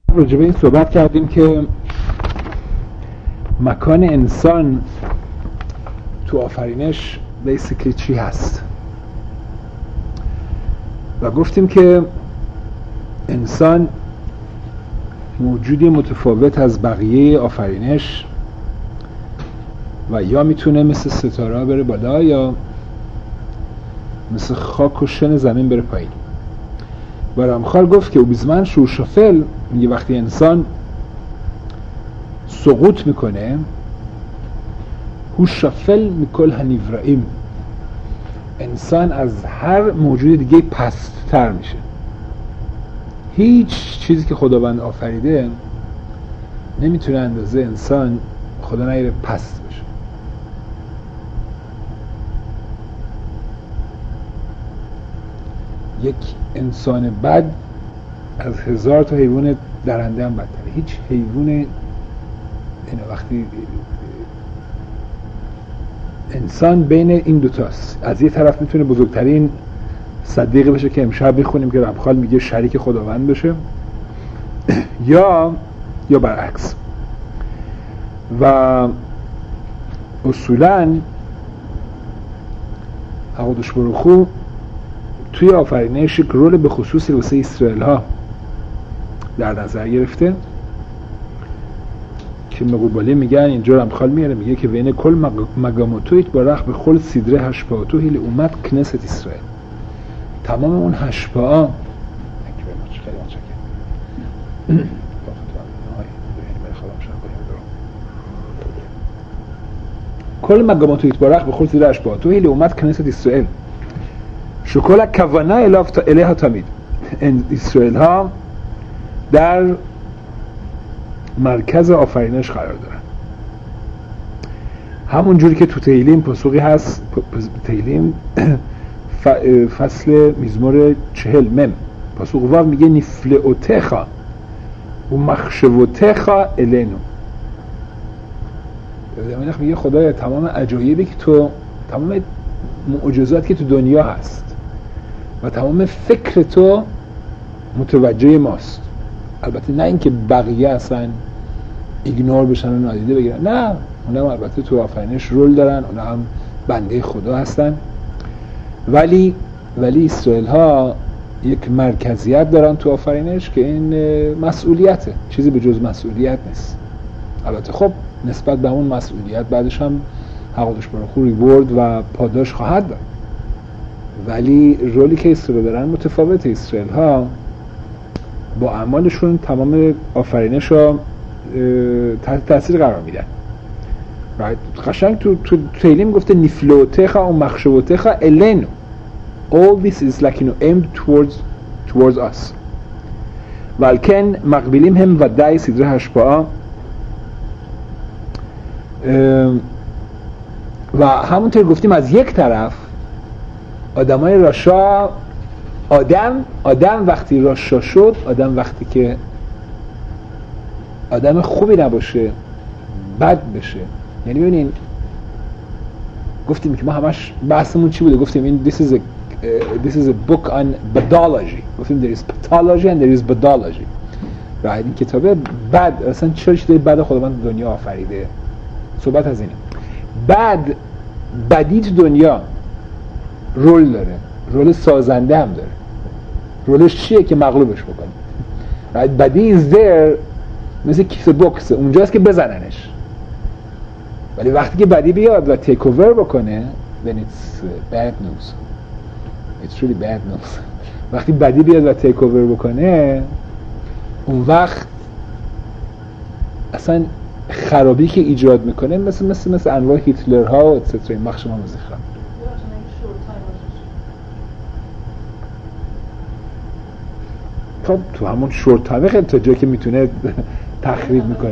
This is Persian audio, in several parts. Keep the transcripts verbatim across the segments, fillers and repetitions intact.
راجع به این صحبت کردیم که مکان انسان تو آفرینش بیسیکلی چی هست و گفتیم که انسان موجودی متفاوت از بقیه آفرینش و یا میتونه مثل ستاره بره بالا یا مثل خاک و شن زمین בره پایین. و رامخال گفت که بزمان شو شافل میگه وقتی انسان سقوط میکنه هو شافل میکل هنیورائیم، انسان از هر موجود دیگه پست‌تر میشه. هیچ چیزی که خداوند آفریده نمیتونه اندازه انسان خدا نیره پست بشه. یک انسان بد از هزار تا حیوان درنده هم بدتره. هیچ حیوان اینه وقتی انسان بین این دوتاست، از یه طرف میتونه بزرگترین صدیقه بشه که امشب میخونیم که ربخال میگه شریک خداوند بشه یا یا برعکس. و اصولاً حقودش بروخو توی آفرینش یک رول به خصوصی واسه اسرائیل ها در نظر گرفته که مقوبالی میگن اینجا رمخال میاره میگه که بین کل مگاموتویت با رخ به خل سیدره هشپاهاتو هیل اومد کنست اسرائیل، تمام اون هشپاه کل مگاموتویت با رخ به خل سیدره هشپاهاتو هیل اومد کنست اسرائیل شکل کوانه اله تامید. اسرائیل ها در مرکز آفرینش قرار دارن، همون جوری که تو تهیلیم پاسخی هست. تهیلیم فصل مزمور چهل مم پاسخ واو میگه نفلئوتخا و مخشوتخا الینو، میگه خدایا تمام عجایبی که تو، تمام معجزاتی که تو دنیا هست و تمام فکر تو متوجه ماست. البته نه اینکه بقیه اصلا ایگنور بشن و نادیده بگیرن، نه، اونا هم البته تو آفرینش رول دارن، اونا هم بنده خدا هستن، ولی ولی اسرائیل ها یک مرکزیت دارن تو آفرینش که این مسئولیته، چیزی به جز مسئولیت نیست. البته خب نسبت به اون مسئولیت بعدش هم حقودش براخو ریورد و پاداش خواهد داد، ولی رولی که اسرائیل دارن متفاوته. اسرائیل ها با اعمالشون تمام آفرینش رو تحت تاثیر قرار میدن. قشنگ تو تو تهیلیم گفته نفلوتخا و مخشوتخا الینو، all this is like you know aimed towards towards us. ولکن مقبلیم هم و دای سیدره هشپاه و همونطور گفتیم از یک طرف آدمای راشا، آدم آدم وقتی راشا شد، آدم وقتی که آدم خوبی نباشه بد بشه، یعنی ببینین گفتیم که ما همش بحثمون چی بوده؟ گفتیم این this is a uh, this is a book on pathology. گفتیم there is pathology and there is pathology. و این کتابه بد اصلا چه چیزی بد خداوند دنیا آفریده، صحبت از اینه. بد بدی تو دنیا رول داره، رول سازنده هم داره. رولش چیه که مغلوبش بکنه؟ بدی is there مثل کیسه بوکس، اونجاست که بزننش، ولی وقتی که بدی بیاد و تیک اوور بکنه then it's bad news. It's really bad news. وقتی بدی بیاد و تیک اوور بکنه اون وقت اصلا خرابی که ایجاد میکنه مثل مثل مثل انواع هیتلرها و اتسترا این مخشم هم ذکرم. خب تو همون شورت تایمه خیلی تا جایی که میتونه تخریب میکنه.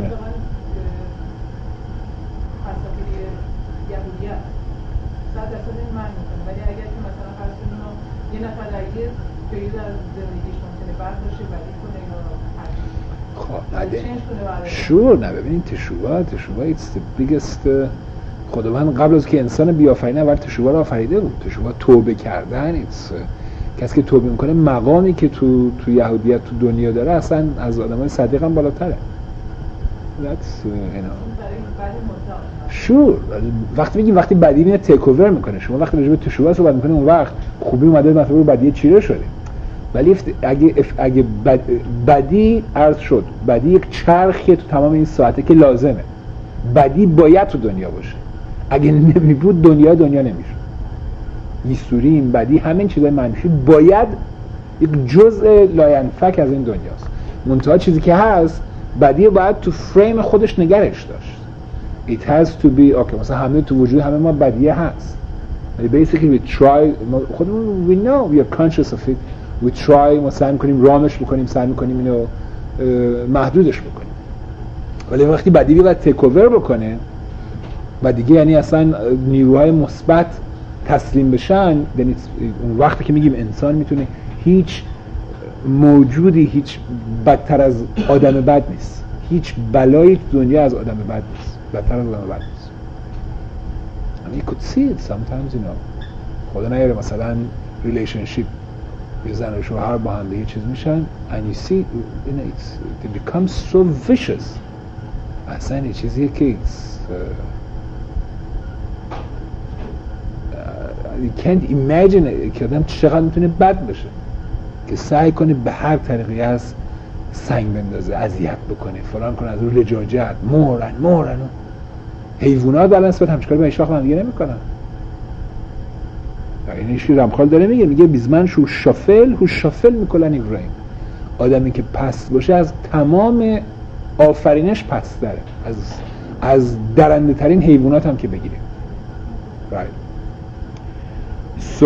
شور نه ببینید تشوبه تشوبه it's the biggest. خداوند قبل از که انسان بیافرینه اول تشوبه رو آفریده بود. تشوبه توبه کردن it's کسی که توبه میکنه مقامی که تو تو یهودیت تو دنیا داره اصلا از آدمای صدیق هم بالاتره. That's you know شور وقتی میگیم وقتی بدی میاد تیک اوور میکنه، شما وقتی راجع به تشوع صحبت میکنید اون وقت خوبی اومده مثلا رو بدی چیره شده. ولی اگه اگه بد بدی عرض شد، بدی یک چرخیه تو تمام این ساعته که لازمه. بدی باید تو دنیا باشه، اگه نمی بود دنیا دنیا نمیشه. میسوریم بدی همین چیزای منفی باید یک جزء لاینفک از این دنیاست. منتها چیزی که هست بدی باید تو فریم خودش نگرش داشت. It has to be okay. مثلا همه تو وجود همه ما بدیه هست. Basically we try خودمون we know we are conscious of it. We try ما سعی می‌کنیم رامش بکنیم، سعی می‌کنیم اینو محدودش بکنیم. ولی وقتی بدی بیاد تیک اوور بکنه و دیگه یعنی اصلا نیروهای مثبت تسلیم بشن، اون وقتی که میگیم انسان میتونه هیچ موجودی هیچ بدتر از آدم بد نیست. هیچ بلایی تو دنیا از آدم بد نیست، بدتر از آدم بد نیست. I mean, you could see it sometimes, you know. خدا نیاره مثلا relationship یه زن و شوهر با هم دیگه چیز میشن and you see, you know, it's, it becomes so vicious. اصلا یه چیزیه که it's, uh, uh, you can't imagine که آدم چقدر میتونه بد بشه که سعی کنه به هر طریقی از سنگ بندازه، اذیت بکنه، فلان کنه، از رو لجاجت، مهرن مهرن. حیوانات در نسبت همچین کاری با هیچ وقت هم دیگه نمیکنن. این ایشی رمخال داره میگه میگه بیزمن شو شافل هو شافل میکنن ایبراهیم. آدمی که پست باشه از تمام آفرینش پست داره، از از درنده ترین حیوانات هم که بگیره. right so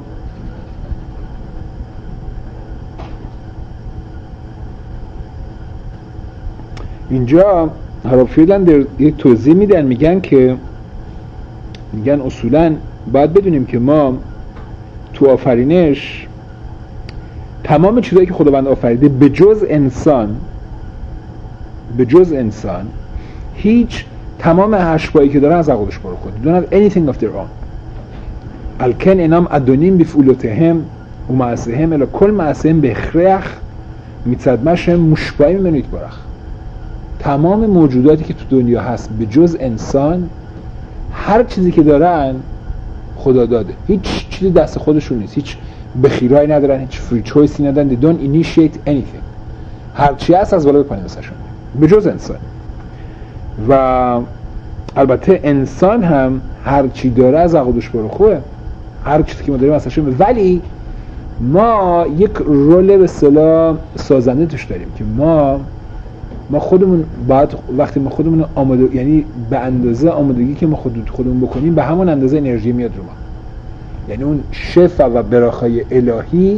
اینجا هارافیلدن در یه توضیح میدن، میگن که میگن اصولاً باید بدونیم که ما تو آفرینش تمام چیزایی که خداوند آفریده به جز انسان به جز انسان هیچ تمام اشباهی که داره از عقلش برو خود don't have anything of their own. الکن انام ادونیم بفعولتهم و معصهم الا کل معصهم بخرخ میتصدمشم مشبایی منویت برخ. تمام موجوداتی که تو دنیا هست به جز انسان هر چیزی که دارن خدا داده، هیچ چیزی دست خودشون نیست، هیچ بخیرایی ندارن، هیچ فری چویسی ندارن. they don't initiate anything. هر چی هست از بالا به پایین واسهشون به جز انسان. و البته انسان هم هر چی داره از عقدش برو خوبه، هر چیزی که ما داریم واسهشون. ولی ما یک رول به اصطلاح سازنده توش داریم که ما ما خودمون باید وقتی ما خودمون آماده، یعنی به اندازه آمادگی که ما خود خودمون بکنیم به همون اندازه انرژی میاد رو ما. یعنی اون شفا و براخای الهی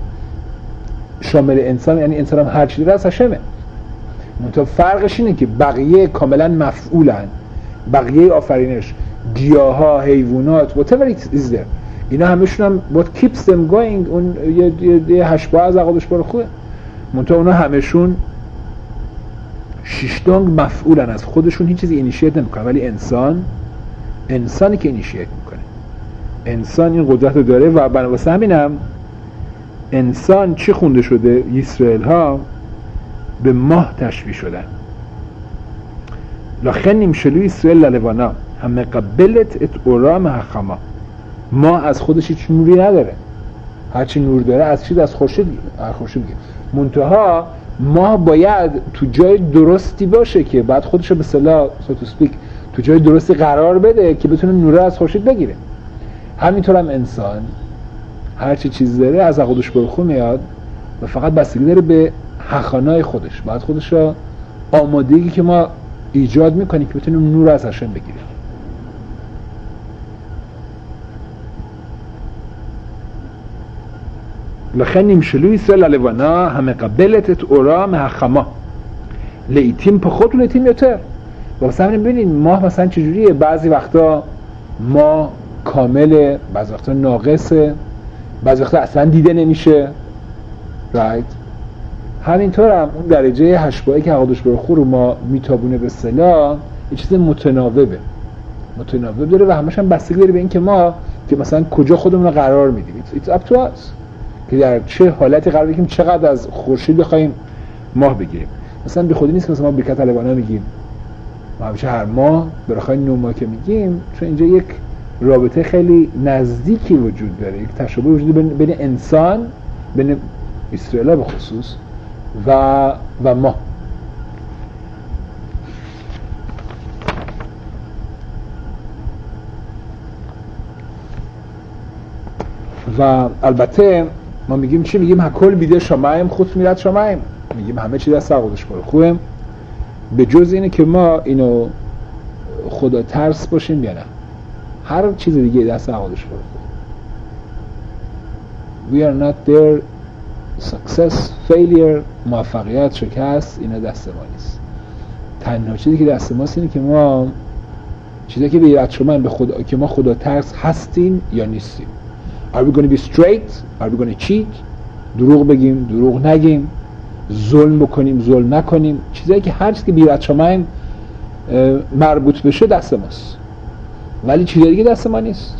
شامل انسان، یعنی انسان هم هر چیزی را از هشمه. منتها فرقش اینه که بقیه کاملا مفعولن، بقیه آفرینش، گیاها، حیوانات whatever it is there، اینا همشون هم what keeps them going اون یه, یه, یه هشباه از عقدش برو خوبه. منتها اونا همشون شیشتانگ مفعولن، از خودشون هیچ چیزی اینیشیت نمیکنن. ولی انسان انسانی که اینیشیت میکنه، انسان این قدرت رو داره. و بنابراین همینم انسان چی خونده شده؟ اسرائیل ها به ماه تشبیه شدن. لخن نمشلو اسرائیل للوانا هم قبلت ات اورام حخما. ماه از خودش هیچ نوری نداره، هرچی نور داره از چیز از خورشید از خورشید میگه. منتها ماه باید تو جای درستی باشه که بعد خودشو به اصطلاح سو تو اسپیک تو جای درستی قرار بده که بتونه نور از خورشید بگیره. همینطور هم انسان هر چی چیز داره از عقدش برخو میاد و فقط بستگی داره به حخانای خودش، بعد خودش را آمادگی که ما ایجاد میکنیم که بتونیم نور از هشم بگیریم. لخن نمشلو اسرائیل للوانا همه قبلت ات اورام حخما لیتیم پخوت و لیتیم یوتر. واسه همین ببینید ماه مثلا چجوریه، بعضی وقتا ما کامله، بعضی وقتا ناقصه، بعضی وقتا اصلا دیده نمیشه. رایت همینطور هم اون درجه هشبایی که عقدش برخو رو ما میتابونه به اصطلاح یه چیز متناوبه متناوب داره و همش هم بستگی داره به این که ما که مثلا کجا خودمون رو قرار میدیم. It's up to us. که در چه حالتی قرار بگیم چقدر از خورشید بخوایم ماه بگیریم. مثلا به خودی نیست که مثلا ما برکت طالبانه میگیم ما همیشه هر ماه برای نو ماه که میگیم، چون اینجا یک رابطه خیلی نزدیکی وجود داره، یک تشابه وجود بین, بین انسان، بین اسرائیل به خصوص و و ما. و البته ما میگیم چی؟ میگیم هکل بیده شمایم خود میرد شمایم، میگیم همه چی دست عقدش باره خوبه، به جز اینه که ما اینو خدا ترس باشیم یا نه. هر چیز دیگه دست عقدش باره خوبه. We are not there. success, failure، موفقیت، شکست، اینا دست ما نیست. تنها چیزی که دست ماست اینه که ما چیزی که به ایراد شما به خدا، که ما خدا ترس هستیم یا نیستیم. Are we going to be straight? Are we going to cheat? دروغ بگیم، دروغ نگیم، ظلم بکنیم، ظلم نکنیم. چیزایی که هر چیزی که به ایراد شما مربوط بشه دست ماست، ولی چیزی دیگه دست ما نیست.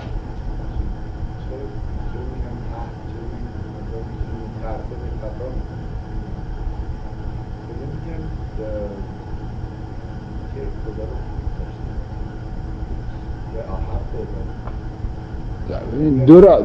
دو را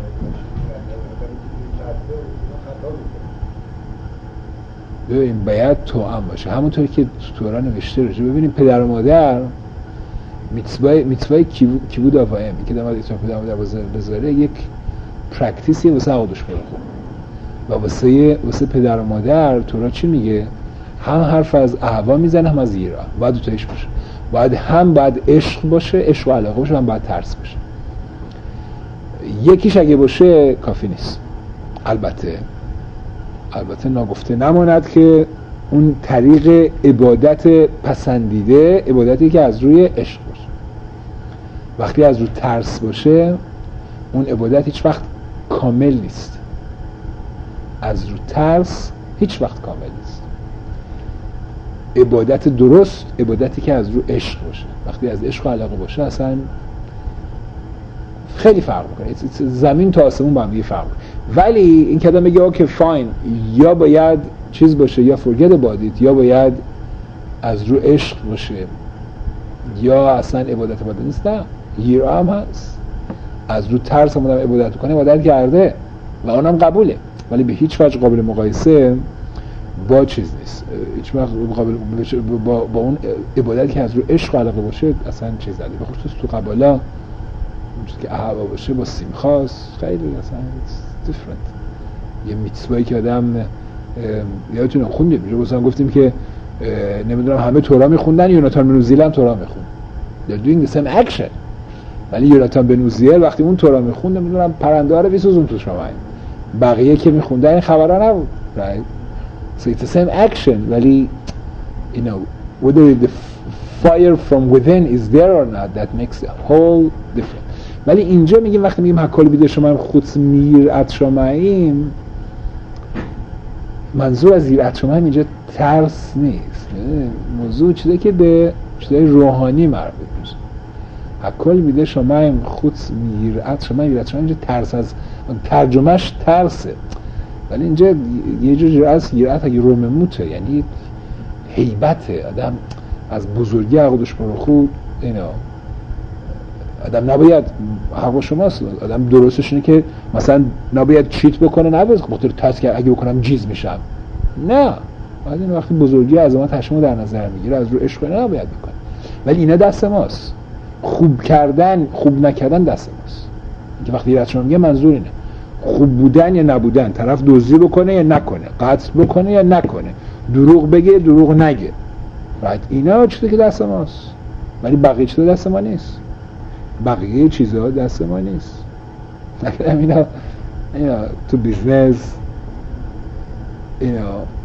ببین باید توأم باشه، همونطور که تورا نوشته روشه. ببینیم پدر و مادر میتسوای میتسوای کی بود آوایم که داماد ایتون پدر و مادر بذاره یک پرکتیسی واسه عقدش بره خوب. و واسه واسه پدر و مادر تورا چی میگه؟ هم حرف از احوا میزنه هم از ایرا، باید دو تایش باشه. باید هم باید عشق باشه، عشق و علاقه باشه، هم باید ترس باشه. یکیش اگه باشه کافی نیست. البته البته ناگفته نماند که اون طریق عبادت پسندیده عبادتی که از روی عشق باشه. وقتی از روی ترس باشه اون عبادت هیچ وقت کامل نیست. از روی ترس هیچ وقت کامل نیست. عبادت درست عبادتی که از روی عشق باشه. وقتی از عشق و علاقه باشه اصلا خیلی فرق میکنه. زمین تا آسمون با هم دیگه فرق میکنه. ولی این که آدم بگه اوکی فاین، یا باید چیز باشه یا forget about it، یا باید از رو عشق باشه، یا اصلا عبادت عبادت نیست. نه، هیرا هم هست. از رو ترس هم عبادت کنه عبادت کرده و اونم قبوله، ولی به هیچ وجه قابل مقایسه با چیز نیست. هیچ وقت قابل با, با اون عبادتی که از رو عشق علاقه باشه اصلا چیز نداره. به خصوص تو قبالا چیزی که احوا باشه با سیمخاست خیلی اصلا different. یه میتسوایی که آدم یادتونه خوندیم میشه مثلا گفتیم که نمیدونم همه تورا میخوندن، یوناتان بن عزیل هم تورا میخوند. they're doing the same action. ولی یوناتان بن عزیل وقتی اون تورا میخوند نمیدونم پرنده ها رو میسوزون تو شما، بقیه که میخوندن این خبرها نبود. right? so it's the same action. ولی you know whether the fire from within is there or not that makes a whole difference. ولی اینجا میگیم وقتی میگیم هکال بیده شما خود میرعت شماییم، منظور از میرعت شما اینجا ترس نیست. موضوع چیزی که به چیزای روحانی مربوط میشه. هکال بیده شما خود میرعت شما میرعت شما اینجا ترس، از ترجمهش ترسه، ولی اینجا یه جور از میرعت اگه رومموته، یعنی هیبته. آدم از بزرگی عقدش برو خود اینا. آدم نباید حق شماست. آدم درستش اینه که مثلا نباید چیت بکنه، نباید بخاطر تاس که اگه بکنم جیز میشم. نه، باید این وقتی بزرگی عظمت حشمو در نظر میگیره از رو عشق نباید بکنه. ولی اینا دست ماست. خوب کردن، خوب نکردن دست ماست. که وقتی رد شما میگه منظور اینه خوب بودن یا نبودن، طرف دزدی بکنه یا نکنه، قتل بکنه یا نکنه، دروغ بگه دروغ نگه. بعد اینا چیزی که دست ماست، ولی بقیه چیزا دست ما نیست. بقیه چیزها دست ما نیست. نکنم اینا اینا تو بیزنس اینا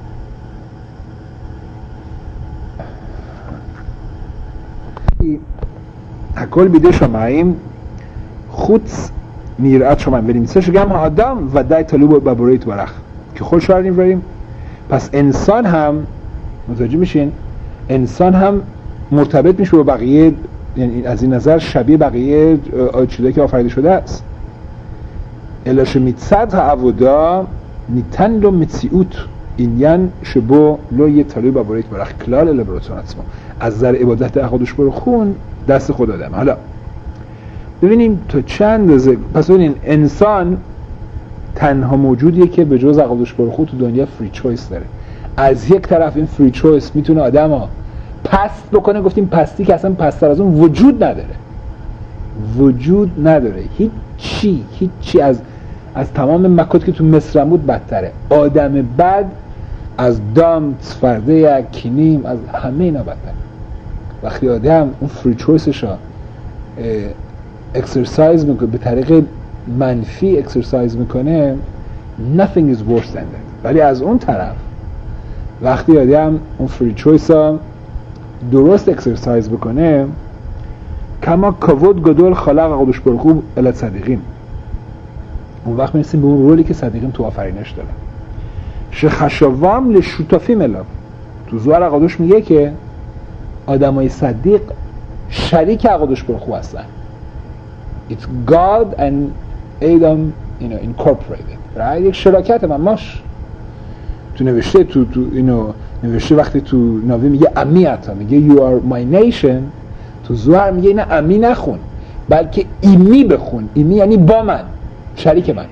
هکل بیده شماییم خود میرعت شماییم بریم سش گم آدم و دای طلوب ببریت برخ که خود شواریم بریم. پس انسان هم متوجه میشین، انسان هم مرتبط میشه با بقیه، یعنی از این نظر شبیه بقیه چیزایی که آفریده شده است. אלא שמצד העבודה ניתן לו מציאות עניין שבו לא יהיה תלוי בבורא יתברך כלל אלא ברצון עצמו. אז در عبادت הקדוש ברוך הוא دست خود آدم. حالا ببینیم تا چند روزه پس ببینیم انسان تنها موجودیه که به جز قدوس برخو تو دنیا فری چویس داره. از یک طرف این فری چویس میتونه آدمو پست بکنه، گفتیم پستی که اصلا پستر از اون وجود نداره، وجود نداره، هیچ چی هیچ چی از از تمام مکات که تو مصر بود بدتره. آدم بد از دام، فرده، کینیم، از همه اینا بدتره. وقتی آدم اون فری چویسش رو اکسرسایز میکنه، به طریق منفی اکسرسایز میکنه، nothing is worse than that. ولی از اون طرف وقتی آدم اون فری چویس رو درست اکسرسایز بکنه، کما کاود گدول خلق قدوس برخو الی صدیقین، اون وقت میرسیم به اون رولی که صدیقین تو آفرینش دارن. شخشوام لشوتافی ملاب، تو زوار قدوس میگه که آدمای صدیق شریک قدوس برخو هستن. It's God and Adam, you know, incorporated. right? یک شراکت من ماش تو نوشته تو تو اینو نوشته وقتی تو ناوی میگه امیتا، میگه you are my nation، تو زوار میگه اینا امی نخون بلکه ایمی بخون. ایمی یعنی با من، شریک من.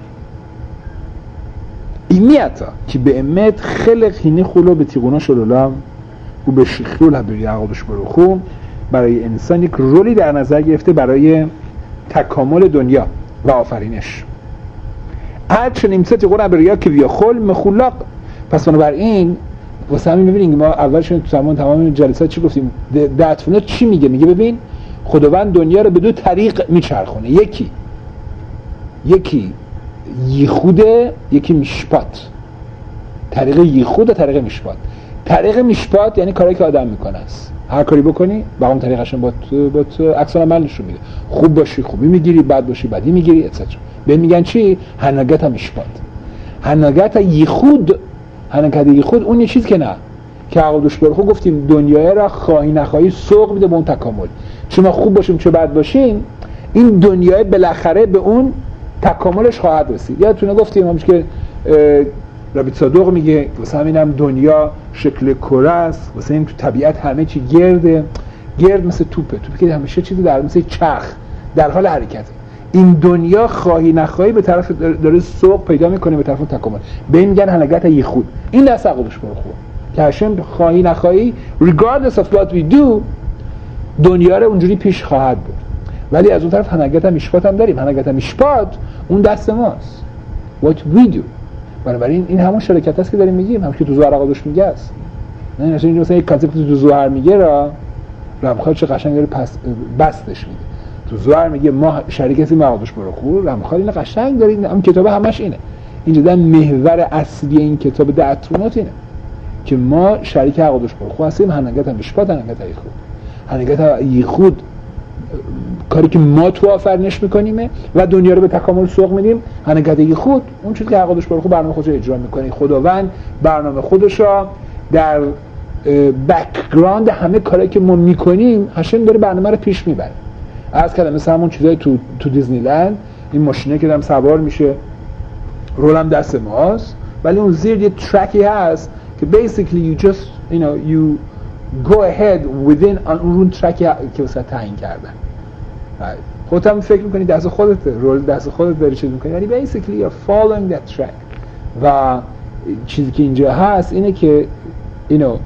ایمیتا که به امت خلق هینی خلو به تیغونا شلولم و به شخلول هبری عقادش برخو، برای انسان یک رولی در نظر گرفته برای تکامل دنیا و آفرینش. عد شنیمسه تیغون عبریا که بیا خل مخولق. پس بنابراین واسه همین ببینیم ما اولش تو تمام تمام جلسات چی گفتیم؟ دعتفونه چی میگه؟ میگه ببین خداوند دنیا رو به دو طریق میچرخونه، یکی یکی یخوده، یکی میشپات. طریق یخود و طریق میشپات. طریق میشپات یعنی کاری که آدم میکنه است، هر کاری بکنی با اون طریقشون با تو با تو عکس العمل نشون میده. خوب باشی خوبی میگیری، بد باشی بدی میگیری اتسترا. به میگن چی؟ هنگت میشپات. هنگت یخود، هنگت یخود اون یه چیز که نه که قدوس برخو گفتیم دنیای را خواهی نخواهی سوق میده به اون تکامل. چه ما خوب باشیم چه بد باشیم، این دنیای بالاخره به اون تکاملش خواهد رسید. یادتونه گفتیم همش که ربیت صادق میگه واسه همینم دنیا شکل کره است، واسه این تو طبیعت همه چی گرده، گرد مثل توپه، توپی که همیشه چیزی در مثل چرخ در حال حرکته. این دنیا خواهی نخواهی به طرف داره سوق پیدا میکنه به طرف تکامل. به این میگن حلقت یخود. این دست قدوس برخو که هاشم خواهی نخواهی regardless of what we do دنیا رو اونجوری پیش خواهد بود. ولی از اون طرف هنگت هم میشپات هم داریم. هنگت هم میشپات اون دست ماست. what we do. بنابراین این همون شرکت است که داریم میگیم، همون که تو زوار قدوس میگه است. نه مثلا این مثلا یک کانسپت تو زوار میگه را رمخال چه قشنگ داره پس بستش میده. تو زوار میگه ما شریک هستیم با قدوس برخو، رمخال این قشنگ داره. این کتاب همش اینه. اینجا در محور اصلی این کتاب دعتونات اینه که ما شریک قدوس برخو هستیم. هنگت هم میشپات، هنگت یخود. هنگت یخود کاری که ما تو آفرینش میکنیم و دنیا رو به تکامل سوق میدیم. هنگت خود اون چیزی که قدوس برخو برنامه خودش رو اجرا میکنه. خداوند برنامه خودش رو در بک‌گراند همه کاری که ما میکنیم هاشم داره برنامه رو پیش میبره. از کردم مثل همون چیزای تو تو دیزنی لند، این ماشینه که دارم سوار میشه رولم دست ماست، ولی اون زیر یه ترکی هست که basically you just you know you go ahead within اون ترکی که واسه تعیین کردن. خودت هم فکر میکنی دست خودت رول دست خودت داری چیز میکنی، یعنی basically you're following that track. و چیزی که اینجا هست اینه که you know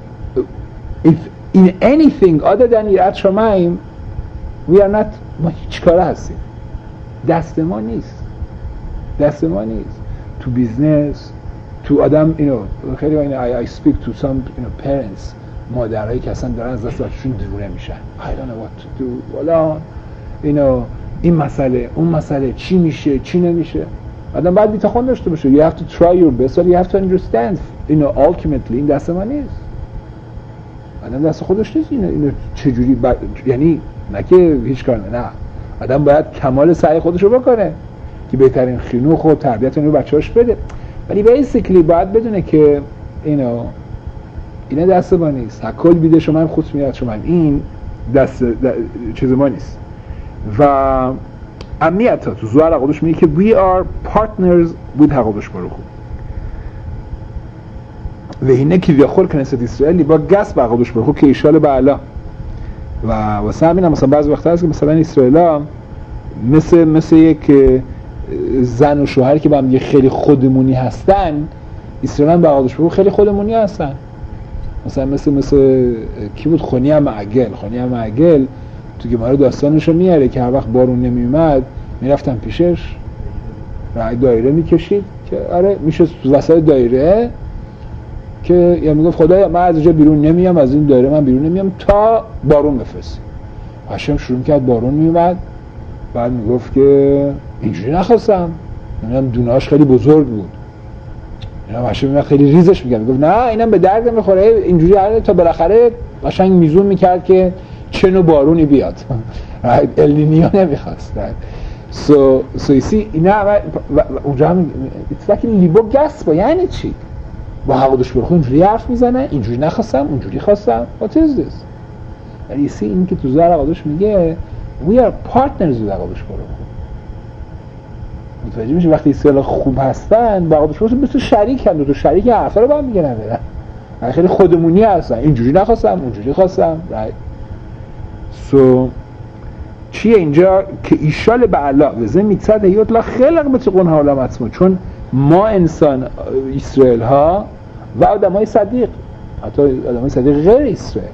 if in anything other than your شمایم we are not، ما هیچ کاره هستیم، دست ما نیست، دست ما نیست. تو بیزنس، تو آدم you know خیلی این I, I speak to some you know parents، مادرایی که اصلا دارن از دست بچه‌شون دیوونه میشن. I don't know what to do. والا اینو این مسئله اون مسئله چی میشه چی نمیشه. آدم باید بی‌تخون داشته باشه. You have to try your best, but you have to understand you know ultimately این دست ما نیست. آدم دست خودش نیست. اینو اینو چجوری با... یعنی نه که هیچ کار نه. آدم باید کمال سعی خودش رو بکنه که بهترین خینوخ و تربیت رو بچه‌اش بده. ولی basically باید بدونه که اینو اینا دست ما نیست. کل بیده شما هم خود میاد شما این دست چیز ما نیست. و امنیت ها تو زوار قدوش میگه که we are partners with حقوقش برخو و اینه که بیاخور کنیست اسرائیلی با گس با قدوش برخو که ایشال بعلا و واسه همین هم مثلا بعضی وقتا هست که مثلا اسرائیل ها مثل مثل یک زن و شوهر که با هم خیلی خودمونی هستن، اسرائیل هم با قدوش برخو خیلی خودمونی هستن. مثلا مثل مثل کی بود؟ خونی هم معگل خونی هم معگل تو گماره داستانشو میاره که هر وقت بارون نمیومد میرفتن پیشش رای دایره میکشید که آره میشه تو وسط دایره که یا میگفت خدایا من از اینجا بیرون نمیام، از این دایره من بیرون نمیام تا بارون بفرستی. هاشم شروع کرد بارون میومد، بعد میگفت که اینجوری نخواستم، میگم دونهاش خیلی بزرگ بود، اینا هاشم میگفت خیلی ریزش میگم، میگفت نه اینم به درد نمیخوره، اینجوری علی تا بالاخره قشنگ میزون میکرد که چه نوع بارونی بیاد. النینیو نمیخواست. سو سو ایسی اینا و اونجا هم اتفاقی لیبو گس با یعنی چی؟ با حقوقش برخون اینجوری حرف میزنه، اینجوری نخواستم اونجوری خواستم. what is this؟ یعنی ایسی این که تو زهر حقوقش میگه we are partners with حقوقش برخون. متوجه میشه وقتی اسرائیل خوب هستن با حقوقش برخون مثل شریک هم، دو تا شریک حرفا رو با هم میگن نه خیلی خودمونی هستن، اینجوری نخواستم اونجوری خواستم. right سو چیه اینجا که ایشال به علا وزه میتسد هیوت لا خلق بتقون حالا مطمون، چون ما انسان اسرائیل ها و آدم های صدیق، حتی آدم های صدیق غیر اسرائیل،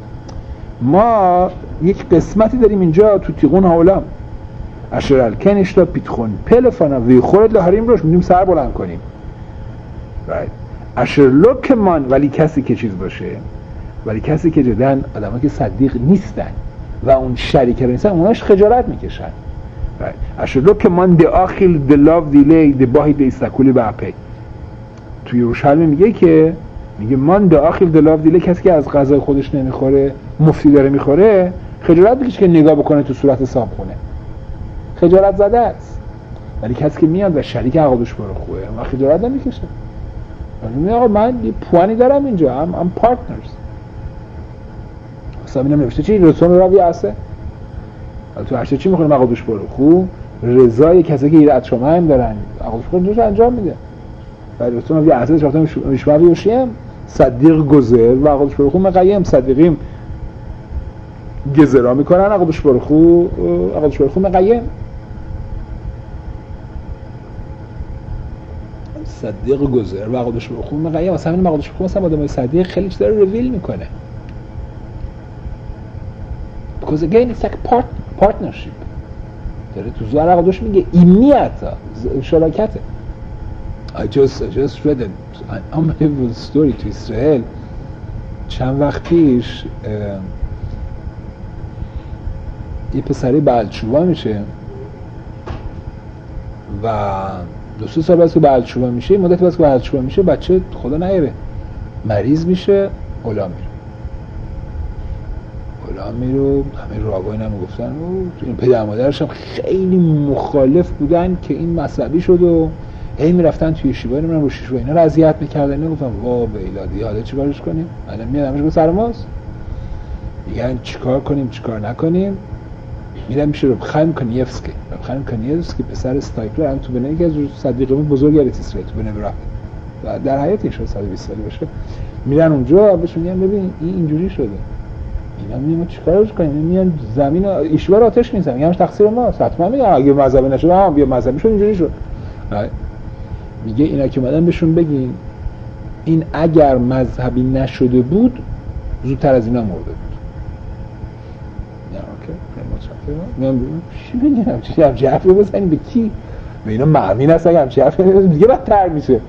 ما یک قسمتی داریم اینجا تو تیقون حالا اشرال کنش تا پیتخون پلفانا وی خورد لحریم روش میدیم سر بلند کنیم. right. اشرلوک من ولی کسی که چیز باشه، ولی کسی که جدن آدم ها که صدیق نیستن و اون شریک نیستن اوناش خجالت میکشن. اشلو که من ده آخیل ده لاو دیلی ده باهی ده استکولی به اپی توی یروشلمی میگه که میگه من ده آخیل ده لاو دیلی کسی که از غذای خودش نمیخوره مفتی داره میخوره خجالت میکشه که نگاه بکنه تو صورت صابخونه، خجالت زده است. ولی کسی که میاد و شریک عقدش برو خوبه و خجالت نمیکشه، میگه آقا من یه پوانی دارم اینجا، هم هم پارتنرز. حسابی نمیشه چی رسون راوی هسته تو هرچه چی میخونه عقدش برو خوب رضای کسی که ایراد شما هم دارن عقدش برو دوش انجام میده. ولی رسون راوی هسته شما میشوابی وشیم صدیق گذر و عقدش برو خوب مقیم صدیقیم گذرا میکنن عقدش برو خوب عقدش برو خوب مقیم صدیق گذر و عقدش برو خوب مقیم. مثلا این عقدش برو خوب مثلا آدمای صدیق خیلی چیزا رو ریویل میکنه. because again it's like part, partnership. داره تو زوار عقدش میگه ایمیت شراکته. I just I just read an unbelievable story تو اسرائیل چند وقت پیش. یه پسری بلچوبا میشه و دو سه سال بعد که بلچوبا میشه مدت بعد که بلچوبا میشه بچه خدا نیاره مریض میشه اولا میره اولا میره همه راهبای نمو گفتن این پدر مادرش هم خیلی مخالف بودن که این مذهبی شد و هی میرفتن توی شیبای نمیرن رو شیشوای اینا رو اذیت میکردن. اینا گفتم وا بیلادی حالا چی کارش کنیم؟ الان میاد همش به سر ماست میگن چیکار کنیم چیکار نکنیم. میرم میشه رب خیم کنیفسکی رب خیم کنیفسکی پسر استایپلر هم تو بنه یکی از صدیقمون بزرگ اریت اسرائیل تو بنه برفت در حیات این شد صد و بیست سالی باشه. میرن اونجا بهشون میگن ببین این اینجوری شده اینا میگن ما چیکارش کنیم؟ میان زمین رو ایشوار آتش میزنن میگن تقصیر ماست. حتما میگن اگه مذهبی نشد ها بیا مذهبی شد اینجوری شد. میگه اینا که اومدن بهشون بگین این اگر مذهبی نشده بود زودتر از اینا مرده بود. میام چی بگم چی هم جعفری بزنیم به کی؟ به اینا مأمین هست اگه هم جعفری بزنیم دیگه بدتر میشه.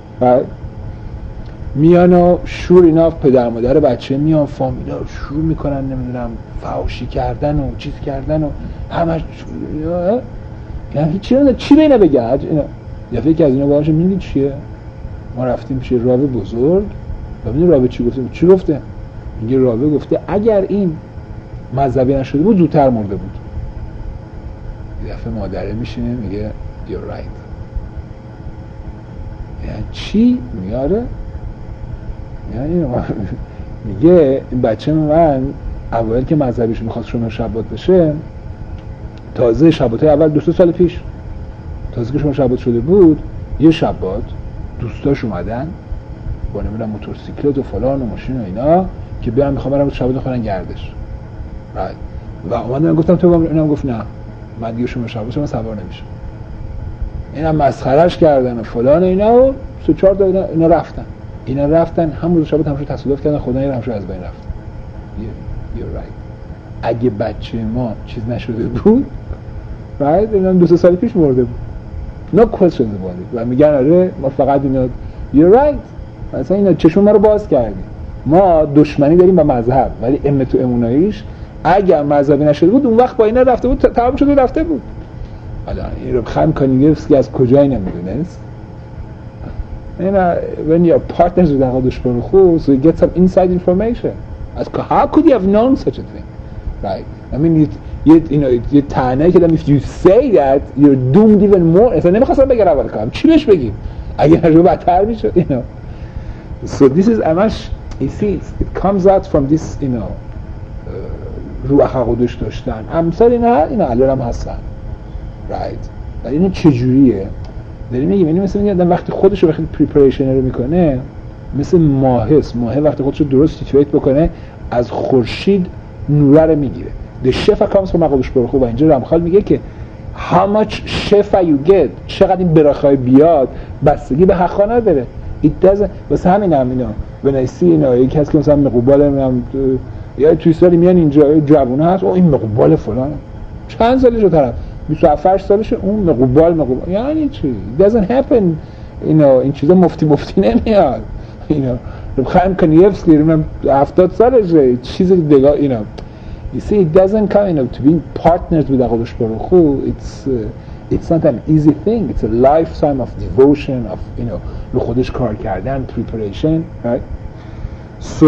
میان و شور اینا پدر مادر بچه میان فامیلا شروع میکنن نمیدونم فحاشی کردن و چیز کردن و همش یعنی هیچی نداره چی به اینا بگه اینا یه فکر از اینا باشه میگید چیه؟ ما رفتیم پیش راوی بزرگ و میدونی راوی چی گفته؟ چی گفته؟ میگه راوی گفته اگر این مذهبی نشده بود زودتر مرده بود. یه دفعه مادره میشینه میگه you're right. یعنی چی؟ میگه آره یعنی میگه این بچه من اول که مذهبیش میخواست شما شبات بشه تازه شباتای اول دو سه سال پیش تازه که شما شبات شده بود، یه شبات دوستاش اومدن با نمیدونم موتورسیکلت و فلان و ماشین و اینا که بیان میخوام برم شبات بخورن گردش. بعد و اومدن گفتم تو اینم گفت نه من دیگه شما شبات من سوار نمیشم. اینا مسخرهش کردن و فلان اینا و سه چهار تا اینا, اینا رفتن. اینا رفتن همون روز شبات همشون تصادف کردن، خدا این همشون از بین رفت. You're right. اگه بچه ما چیز نشده بود right اینا دو سه سال پیش مرده بود. No questions about it. و میگن آره ما فقط اینا you're right. مثلا اینا چشم ما رو باز کردیم. ما دشمنی داریم با مذهب ولی امت و اموناییش اگر مذهبی نشده بود اون وقت با اینا رفته بود تمام شده رفته بود. حالا این رو خم کانیگفسکی از کجایی نمیدونست. اینا when you're partners with Hakadosh Baruch Hu, so you get some inside information. As how could you have known such a thing? Right? I mean you you, you know you تنه که if you say that you're doomed even more. اصلا نمیخواستم بگم اول کارم چی بهش بگیم اگه هر رو بدتر میشه you know. So this is همش you see it comes out from this you know روح حقودش داشتن امثال اینا اینا الان هم هستن right. ولی این چجوریه داریم میگیم یعنی مثلا آدم وقتی خودش رو وقتی پریپریشن رو میکنه مثل ماهه ماهه وقتی خودش رو درست سیچویت بکنه از خورشید نور رو میگیره. The shefa comes from Hakadosh Baruch Hu و اینجا رمخال میگه که how much shefa you get چقدر این برکای بیاد بستگی به حقا نداره. It doesn't واسه همین هم اینا when I see اینا یکی هست که مثلا مقبال میام یا توی سالی میان اینجا جوونه هست او این مقبال فلانه چند سالشه طرف بیست و هفت سالشه اون مقبال مقبال یعنی چی it doesn't happen you know این چیزا مفتی مفتی نمیاد you know خیم کانیفسکی من هفتاد سالشه چیزی دیگه you know you see it doesn't come you know to being partners with Hakadosh Baruch Hu it's uh, it's not an easy thing it's a lifetime of devotion of you know رو خودش کار کردن preparation right so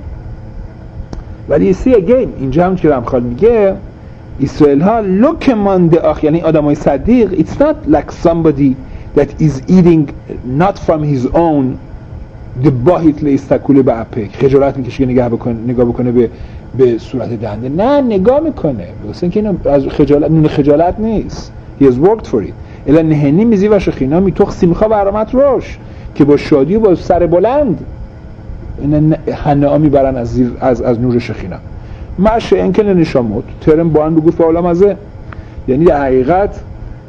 ولی you see again اینجا هم که رمخال میگه اسرائیل ها لوکمان ده آخ یعنی آدمای صدیق it's not like somebody that is eating not from his own the باهیت لیستکوله به اپک خجالت میکشه که نگاه بکنه نگاه بکنه به به صورت دنده نه نگاه میکنه واسه اینکه اینو از خجالت نون خجالت نیست he has worked for it الا نهنی میزی و شخینا میتوخ سیمخا برامت روش که با شادی و با سر بلند این حنا میبرن از زیر از از نور شخینا ماشه اینکه نشامت ترم با ان بگو فعلا مزه یعنی در حقیقت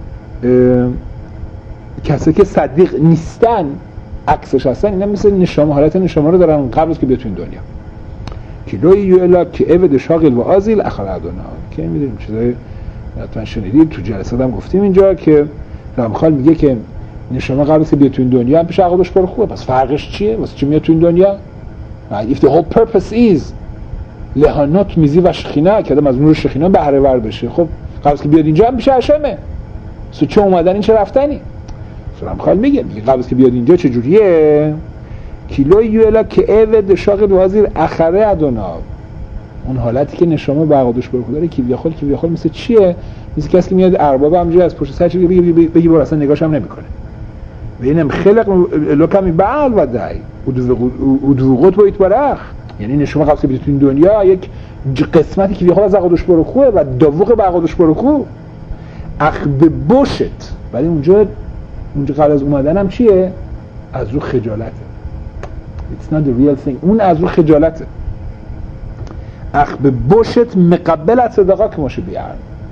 کسایی که صدیق نیستن عکسش هستن اینا مثل نشامه حالت نشامه رو دارن قبل از که بیاد تو این دنیا کیلوی یولا که عبد شاغل و آزیل اخلادونا که میدونیم چیزای حتما شنیدید تو جلسات هم گفتیم اینجا که رمخال میگه که نشامه قبل از که بیاد تو این دنیا هم پیش عقدش پر خوبه پس فرقش چیه واسه چی میاد تو این دنیا if the whole purpose is لهانات میزی و شخینا که آدم از نور شخینا بهره ور بشه خب قبل از که بیاد اینجا هم پیش هشمه سو چه اومدن این چه رفتنی سلام خال میگه میگه قبل از که بیاد اینجا چه جوریه کیلو یولا که اود شاغل وزیر اخره ادونا اون حالتی که نشامه برقدش برخورد داره کی بیاخال کی بیاخال مثل چیه مثل کسی که میاد ارباب همجوری از پشت سر چه بگی بگی بگی بار اصلا نگاهش هم نمیکنه ببینم خلق لوکمی بعل و دای و دروغت باید برخ یعنی نشامه قبل از که بیاد تو این دنیا یک قسمتی که بیاخال از عقدش برخوره و داوق برقدش برخو اخ به بوشت ولی اونجا اونجا قبل از اومدن هم چیه از رو خجالته it's not the real thing اون از رو خجالته اخ به بوشت مقبلت صدقا که ماشه بیار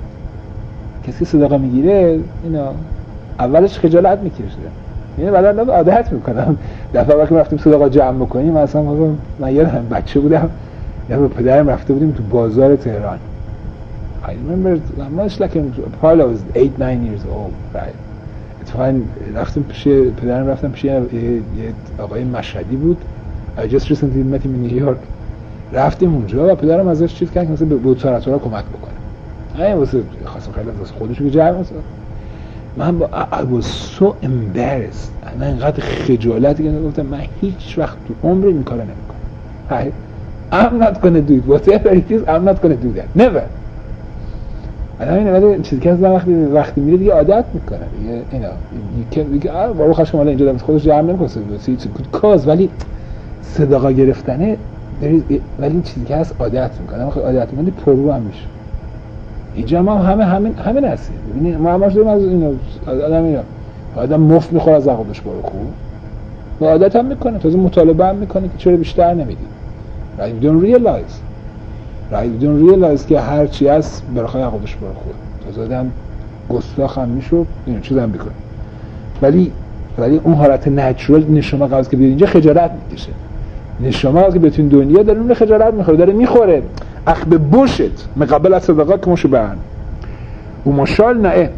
کسی صدقا میگیره اینا اولش خجالت میکشه یعنی بعدا عادت میکنم دفعه وقتی رفتیم صدقا جمع بکنیم مثلا من یادم بچه بودم یا با پدرم رفته بودیم تو بازار تهران I remember much like probably I was eight nine years old right اتفاقاً رفتم پیش پدرم رفتم پیش یه آقای مشهدی بود I just recently met him in New York رفتیم اونجا و پدرم ازش چیز کرد که مثلا به بوتساراتورا کمک بکنه این واسه خواستم خیلی از خودش رو جمع مثلا من با I was so embarrassed من اینقدر خجالتی که گفتم من هیچ وقت تو عمری این کارو نمیکنم I'm not gonna do it whatever it is I'm not gonna do that never الان این ولی چیزی که از وقتی وقتی میره دیگه عادت میکنه دیگه اینا که دیگه وارو خشم حالا اینجا دست خودش جمع نمیکنه it's a good cause ولی صدقه گرفتنه ولی این چیزی که هست عادت میکنه آخه عادت میکنه پرو هم میشه اینجا ما همه همین همین هستیم. ببینید ما همش داریم از اینا آدم اینا آدم مفت میخوره از عقبش برو خوب و عادت هم میکنه، تازه مطالبه هم میکنه که چرا بیشتر نمیدی. right you don't realize right you don't realize که هر چی هست برای عقبش برو خوب، تازه آدم گستاخ هم میشه این چیز هم میکنه. ولی ولی اون حالت نچرال نشما قضیه که بیاد اینجا خجالت میکشه. نشما که بتون دنیا داره اون خجالت میخوره، داره میخوره اخ به بوشت مقابل از صدقات که مشو برن و مشال نه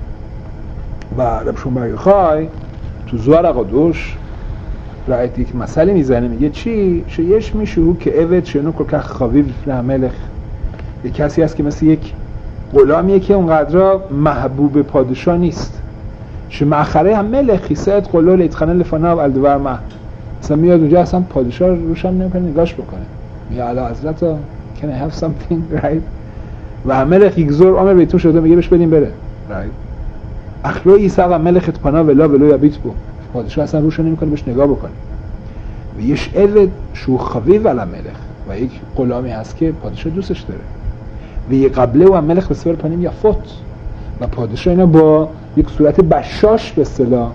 و ربشون برای خواهی تو زوار قدوش رایت یک مسئله میزنه میگه چی؟ شیش میشو که اوید شنو که خواهی ملخ یک کسی هست که مثل یک غلامیه که اونقدر محبوب پادشاه نیست. شو مأخره هم ملخی سید قلول اتخانه لفنا و الدور مه مثلا میاد اونجا اصلا پادشاه روش هم نمیکنه نگاش بکنه میگه علا حضرت can I have something right و ملخ یکزور عمر بیتون شده میگه بهش بدیم بره right اخلو ایساق ملخت پنا ولا ولو یبیت بو پادشاه اصلا روش نمیکنه بهش نگاه بکنه و یش ال شو خوی ولا ملخ و یک غلامی هست که پادشاه دوستش داره و یک قبله و ملخ به سفر پنیم یا فوت و پادشاه اینا با یک صورت بشاش به اصطلاح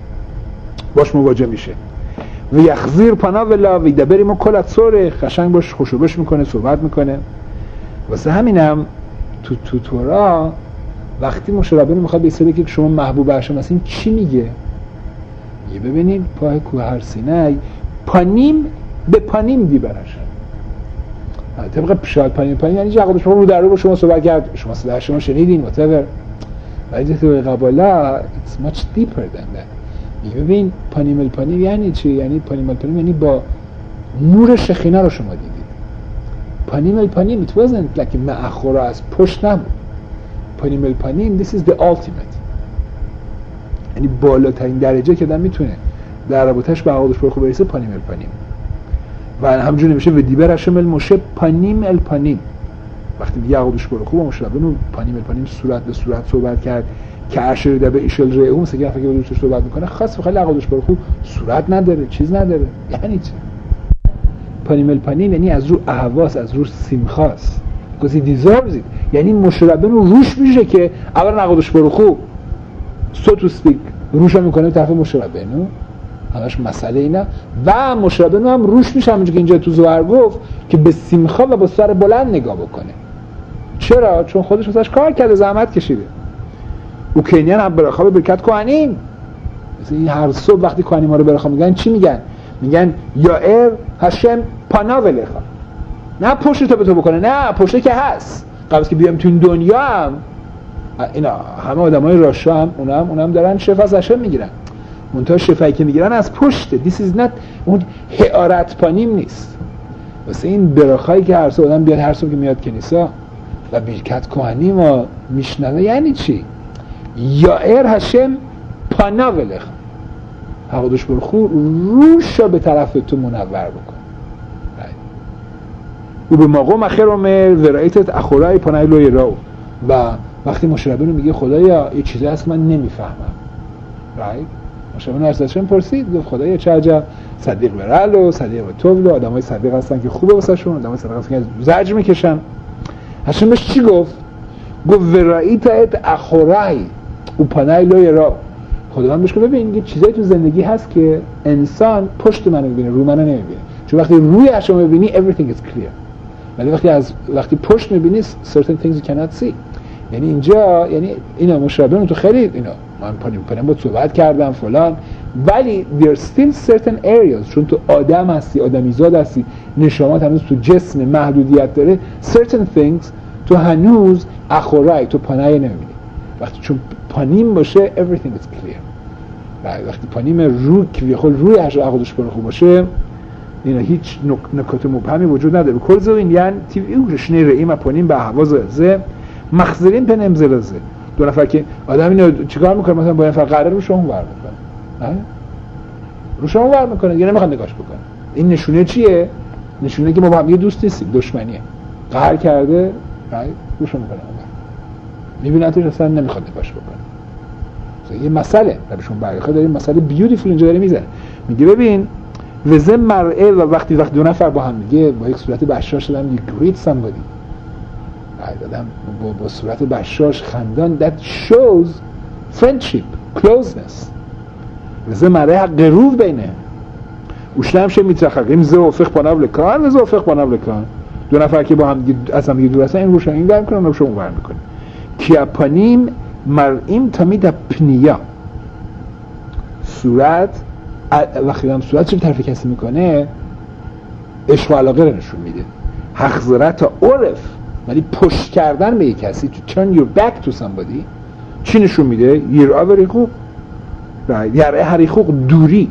باش مواجه میشه و یخزیر پنا ولا و دبریم و کلت سوره قشنگ باش خوشوبش میکنه صحبت میکنه. واسه همینم تو تو تورا وقتی مشربین میخواد به ایستاده که شما محبوب هاشم هستین چی میگه؟ یه ببینین پای کوه هر سینه پانیم به پانیم دی برشن طبق پیشاد پانیم پانیم یعنی جاقب شما رو در رو با شما صحبت کرد شما صدا شما شنیدین whatever ولی تو قبالا it's much deeper than that. ببین پانیمل پانیم یعنی چی؟ یعنی پانیمل پانیم یعنی با نور شخینه رو شما دیدید. پانیمل پانیم it wasn't like معخورا از پشت نبود. پانیمل پانیم this is the ultimate یعنی بالاترین درجه که آدم میتونه در رابطه‌اش با عقدش برخو برسه پانیمل پانیم و همجوری نمیشه و دیبر هشم المشه پانیم الپانیم وقتی دیگه عقدش برخو با مشربون پانیمل پانیم صورت به صورت صحبت کرد که عشر دبه ایشل ره اون سگه فکر دوستش صحبت میکنه خاص بخواه عقدش برخو صورت نداره چیز نداره یعنی چی؟ پانیمل پانیم یعنی از رو احواس از رو سیمخاست گذی دیزارزید یعنی مشربون رو روش میشه که اولا عقدش برخو سو تو سپیک روش هم میکنه طرف مشربونو همش مسئله اینه و مشربونو هم روش میشه همونجا که اینجا تو زوهر گفت که به سیمخا و با سر بلند نگاه بکنه. چرا؟ چون خودش واسش کار کرده زحمت کشیده. او کنیان هم برخواب برکت کوهنیم مثل این هر صبح وقتی کوهنیم ها رو برخواب میگن چی میگن؟ میگن یا ار هشم پانا ولخا نه پشت تو به تو بکنه نه پشته که هست قبل که بیام تو این دنیا هم اینا همه آدمای راشا هم اونا هم, اونا هم دارن شفا از هشم میگیرن منتها شفایی که میگیرن از پشته this is not اون حعارت پانیم نیست واسه این براخایی که هر صبح آدم بیاد هر صبح که میاد کنیسا و برکت کوهنیم و میشنوه یعنی چی؟ یا ار هشم پانا ولخ حقودش برخو روش رو به طرف تو منور بکن و به مقام اخیر عمر ورایتت اخورای پانای لوی راو و وقتی مشربین رو میگه خدایا یه چیزی هست من نمیفهمم right مشربین رو ارزششون پرسید گفت خدایا چه عجب صدیق برل و صدیق طول و آدم های صدیق هستن که خوبه واسه شون آدم های صدیق هستن که زجر میکشن هشم بهش چی گفت؟ گفت ورایتت اخورای و پانای لوی راو خدا من بهش گفت ببین یه چیزایی تو زندگی هست که انسان پشت منو میبینه رو منو نمیبینه چون وقتی روی هشم میبینی everything is clear ولی وقتی از وقتی پشت میبینی certain things you cannot see یعنی اینجا یعنی اینا مشابهن تو خیلی اینا من پانیم پانیم با صحبت کردم فلان ولی there are still certain areas چون تو آدم هستی آدمیزاد هستی نشامات هنوز تو جسم محدودیت داره certain things تو هنوز اخورای تو پانای نمیبینی وقتی چون پانیم باشه everything is clear وقتی پانیم رو که خود روی هش عقدش برخو باشه اینا هیچ نکات مبهمی وجود نداره کل زوین یعنی تیوی شنی رئیم پانیم به حواز زه مخزرین پن امزلازه دو نفر که آدم اینو چیکار میکنه مثلا با این نفر قرار رو شما ور میکنه رو شما ور میکنه دیگه نمیخواد نگاش بکنه این نشونه چیه؟ نشونه که ما با هم یه دوست نیستیم دشمنیه قهر کرده رو شما میکنه میبینتش اصلا نمیخواد نگاش بکنه یه مسئله برایشون برای داریم مسئله بیوتیفول اینجا داره میزنه میگه ببین وزه مرعه و وقتی وقتی دو نفر با هم میگه با یک صورت بشار شدن you greet somebody آدم با, با صورت بشاش خندان. that shows friendship closeness וזה מראה قرוב بینه ושניהם שמתרחקים זה הופך פניו לכאן וזה הופך פניו לכאן. دو نفر که با هم از هم دور هستن این روشن این ور میکنن روشن اون ور میکنن. כי הפנים מראים תמיד הפנייה. صورت وقتی هم صورت چه طرف کسی میکنه عشق و علاقه رو نشون میده. حخزرت عرف ولی پشت کردن به یک کسی to turn your back to somebody چی نشون میده؟ یرا و ریخوق یرا هریخوق دوری.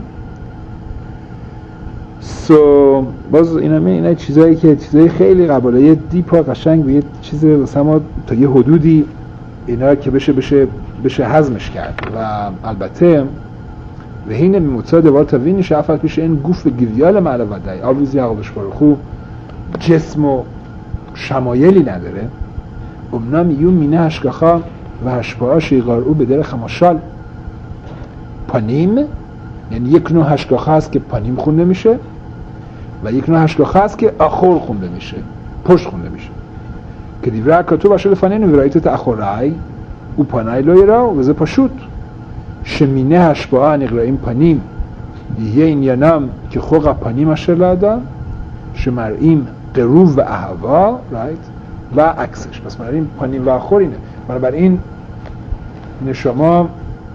سو باز اینا می اینا چیزایی که چیزای خیلی قباله یه دیپ و قشنگ و یه چیز واسه ما تا یه حدودی اینا که بشه بشه بشه هضمش کرد و البته و هین میموتا دوار تا وینش افت پیش این گوف گویال معلوه دای آویزی عقبش برخو جسم و شمایلی نداره امنام یون مینه هشگاخا و هشپاها شیغار او به در خماشال پانیم یعنی یک نوع هشگاخا هست که پانیم خونده میشه و یک نوع هشگاخا هست که آخور خونده میشه پشت خونده میشه که دیوره اکاتو باشه لفنین و ورایت تا اخورای او پانای لوی را و وزه پاشوت شمینه هشباه نقرائیم پانیم دیگه این ینام که خوق پانیم اشر لادا شمرئیم قروب و احوا right? و عکسش پس مرئیم پانیم و آخور اینه بنابراین نشما